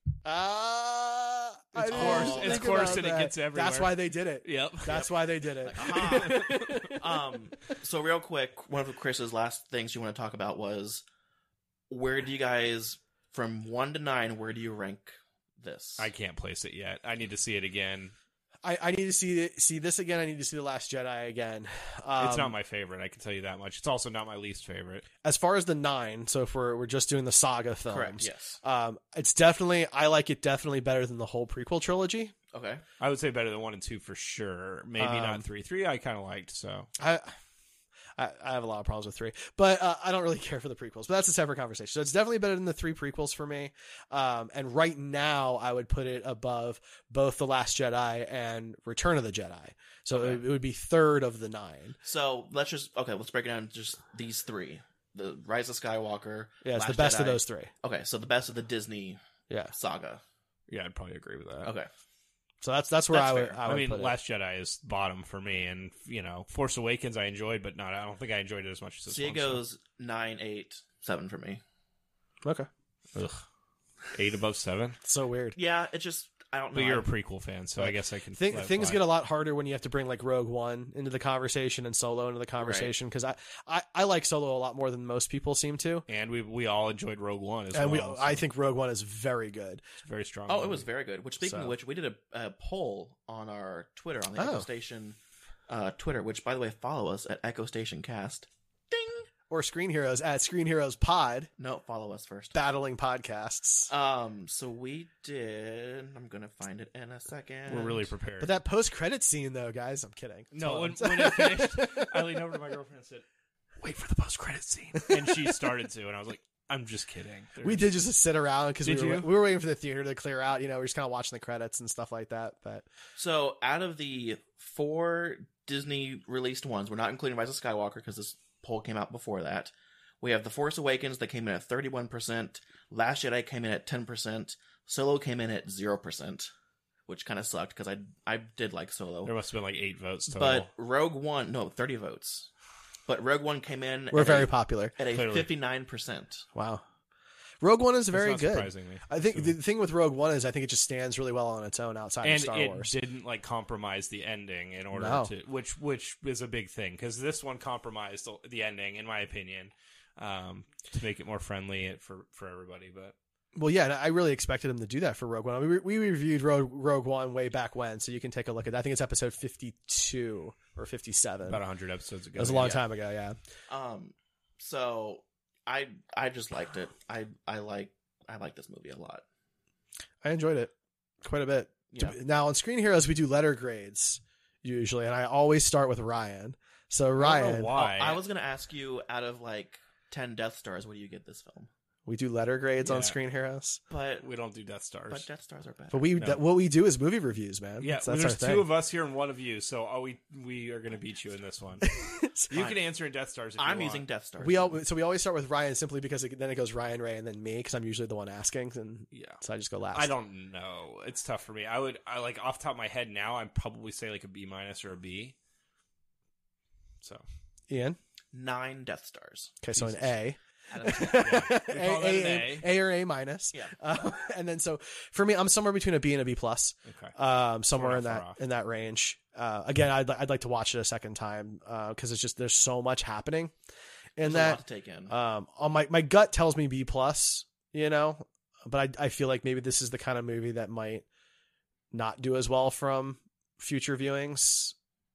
Uh, I It's didn't coarse. think It's about coarse and it that. gets everywhere. That's why they did it. Yep. That's why they did it. um, so real quick, one of Chris's last things you want to talk about was where do you guys, from one to nine, where do you rank this? I can't place it yet. I need to see it again. I, I need to see it- see this again. I need to see The Last Jedi again. Um, It's not my favorite. I can tell you that much. It's also not my least favorite. as far as the nine. So if we're we're just doing the saga films, Correct, yes. Um, it's definitely I like it definitely better than the whole prequel trilogy. Okay. I would say better than one and two for sure. Maybe Um, not three. Three I kind of liked. So I, I I have a lot of problems with three, but uh, I don't really care for the prequels. But that's a separate conversation. So it's definitely better than the three prequels for me. Um, and right now I would put it above both The Last Jedi and Return of the Jedi. So Okay. it, it would be third of the nine. So let's just okay. Let's break it down to just these three: the Rise of Skywalker. Yeah, it's the Last best of Jedi. those three. Okay, so the best of the Disney Yeah. saga. yeah, I'd probably agree with that. Okay, So that's that's where That's I would. fair. I, I, would mean, put it. Last Jedi is bottom for me, and you know, Force Awakens I enjoyed, but not. I don't think I enjoyed it as much as this so it one. goes nine, eight, seven for me. Okay. Ugh. Eight above seven. So weird. Yeah, it just I don't know. But you're a I- prequel fan, so I guess I can. Thing, let it things fly. get a lot harder when you have to bring like Rogue One into the conversation and Solo into the conversation because I, I I like Solo a lot more than most people seem to. And we we all enjoyed Rogue One as And well. we, so I think Rogue One is very good. it's very strong. Oh, it movie. was very good. Which speaking So- of which, we did a, a poll on our Twitter on the Oh. Echo Station uh, Twitter. Which, by the way, follow us at Echo Station Cast. Or Screen Heroes at Screen Heroes Pod, No, follow us first. battling podcasts. Um, so we did. I'm gonna find it in a second. We're really prepared. But that post credit scene though, guys, I'm kidding. no, when, Tell when them. it finished, I leaned over to my girlfriend and said, "Wait for the post credit scene," and she started to, and I was like, "I'm just kidding." we did just sit around because we Did were you? we were waiting for the theater to clear out. You know, we are just kind of watching the credits and stuff like that. But So out of the four Disney released ones, we're not including Rise of Skywalker because this poll came out before that. We have The Force Awakens that came in at thirty-one percent. Last Jedi came in at ten percent. Solo came in at zero percent, which kind of sucked because I I did like Solo. There must have been like eight votes total. But Rogue One, no, thirty votes. But Rogue One came in we're at very a, popular. at a Clearly. fifty-nine percent. Wow. Rogue One is That's very not good. surprising me. I think the thing with Rogue One is I think it just stands really well on its own outside and of Star it Wars. didn't like compromise the ending in order No. to which which is a big thing because this one compromised the- the ending in my opinion um to make it more friendly for for everybody. But Well, yeah, and I really expected him to do that for Rogue One. We, re- we reviewed Rogue, Rogue One way back when, so you can take a look at that. I think it's episode fifty-two or fifty-seven. about one hundred episodes ago, That was a long yeah. time ago, yeah. Um, so I I just liked it. I I like I like this movie a lot. I enjoyed it quite a bit. Yeah. Now, on Screen Heroes, we do letter grades usually, and I always start with Ryan. So, I don't Ryan, know why. Oh, I was gonna ask you, out of like ten Death Stars, what do you get this film? We do letter grades Yeah. on Screen Heroes. But we don't do Death Stars. But Death Stars are better. But we No. that, what we do is movie reviews, man. Yeah, that's, that's there's our two thing. of us here and one of you, so oh, we we are going to beat you in this one. You can answer in Death Stars if I'm you using want. Death Stars. We all so we always start with Ryan simply because it, then it goes Ryan, Ray, and then me because I'm usually the one asking, and Yeah. so I just go last. I don't know. It's tough for me. I would, I like off the top of my head now, I'd probably say like a B minus or a B. So, Ian. Nine Death Stars. Okay, so Jesus. an A. Yeah. A, We call that a, an a, A. A or A minus. Yeah. Uh, and then so for me, I'm somewhere between a B and a B plus. Okay. Um, somewhere We're in not that far off. in that range. Uh, again, I'd li- I'd like to watch it a second time because it's just there's so much happening in There's that. a lot to take in. Um, on my my gut tells me B plus. You know, but I I feel like maybe this is the kind of movie that might not do as well from future viewings.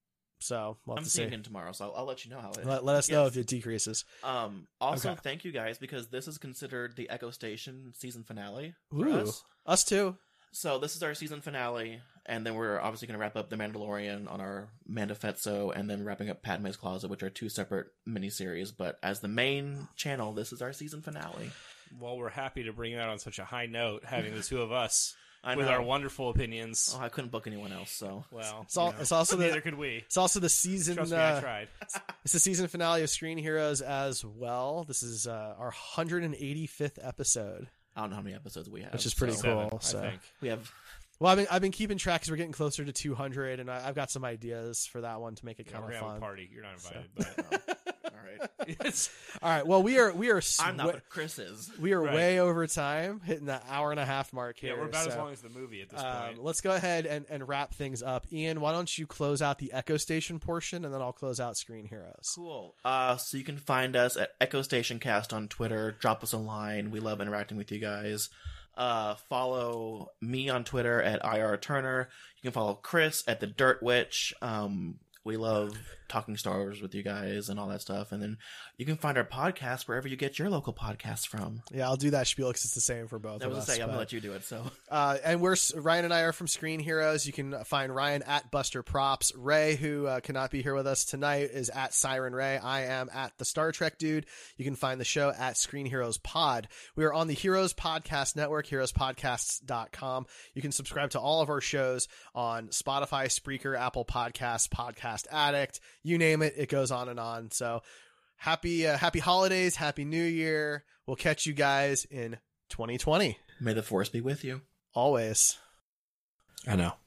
So we'll have I'm to seeing see. it tomorrow, so I'll, I'll let you know how it. Let, let us know Yes. if it decreases. Um. Also, Okay. thank you guys because this is considered the Echo Station season finale for Ooh, us. us too. So this is our season finale, and then we're obviously going to wrap up The Mandalorian on our Mandafetso, and then wrapping up Padme's Closet, which are two separate miniseries. But as the main channel, this is our season finale. Well, we're happy to bring it out on such a high note, having the two of us I with know. our wonderful opinions. Oh, I couldn't book anyone else, so Well, It's, all, you know, it's also the neither could we. It's also the season. Trust me, uh, I tried. It's the season finale of Screen Heroes as well. This is uh, our one hundred eighty-fifth episode, I don't know how many episodes we have, which is pretty so- cool. Seven, I so think. We have. well, I've been I've been keeping track because we're getting closer to two hundred, and I, I've got some ideas for that one to make it Yeah, kind we're of gonna fun. have a party. You're not invited, So- but All right. it's All right. Well, we are we are I'm not, swi- but Chris is. we are Right. way over time, hitting the hour and a half mark yeah, here. we're about as so, long as the movie at this um, point. let's go ahead and, and wrap things up. Ian, why don't you close out the Echo Station portion, and then I'll close out Screen Heroes. Cool. Uh, so you can find us at Echo Station Cast on Twitter. Drop us a line. We love interacting with you guys. Uh, follow me on Twitter at I R Turner. You can follow Chris at the Dirt Witch. Um, we love talking Star Wars with you guys and all that stuff. And then you can find our podcast wherever you get your local podcasts from. Yeah, I'll do that spiel because it's the same for both I of was us. gonna say I'm but- gonna let you do it. So Uh, and we're Ryan and I are from Screen Heroes. You can find Ryan at Buster Props. Ray, who uh, cannot be here with us tonight, is at Siren Ray. I am at the Star Trek Dude. You can find the show at Screen Heroes Pod. We are on the Heroes Podcast Network, heroes podcasts dot com. You can subscribe to all of our shows on Spotify, Spreaker, Apple Podcasts, Podcast Addict. You name it, it goes on and on. So happy, uh, happy holidays, happy New Year. We'll catch you guys in twenty twenty. may the force be with you. Always. I know.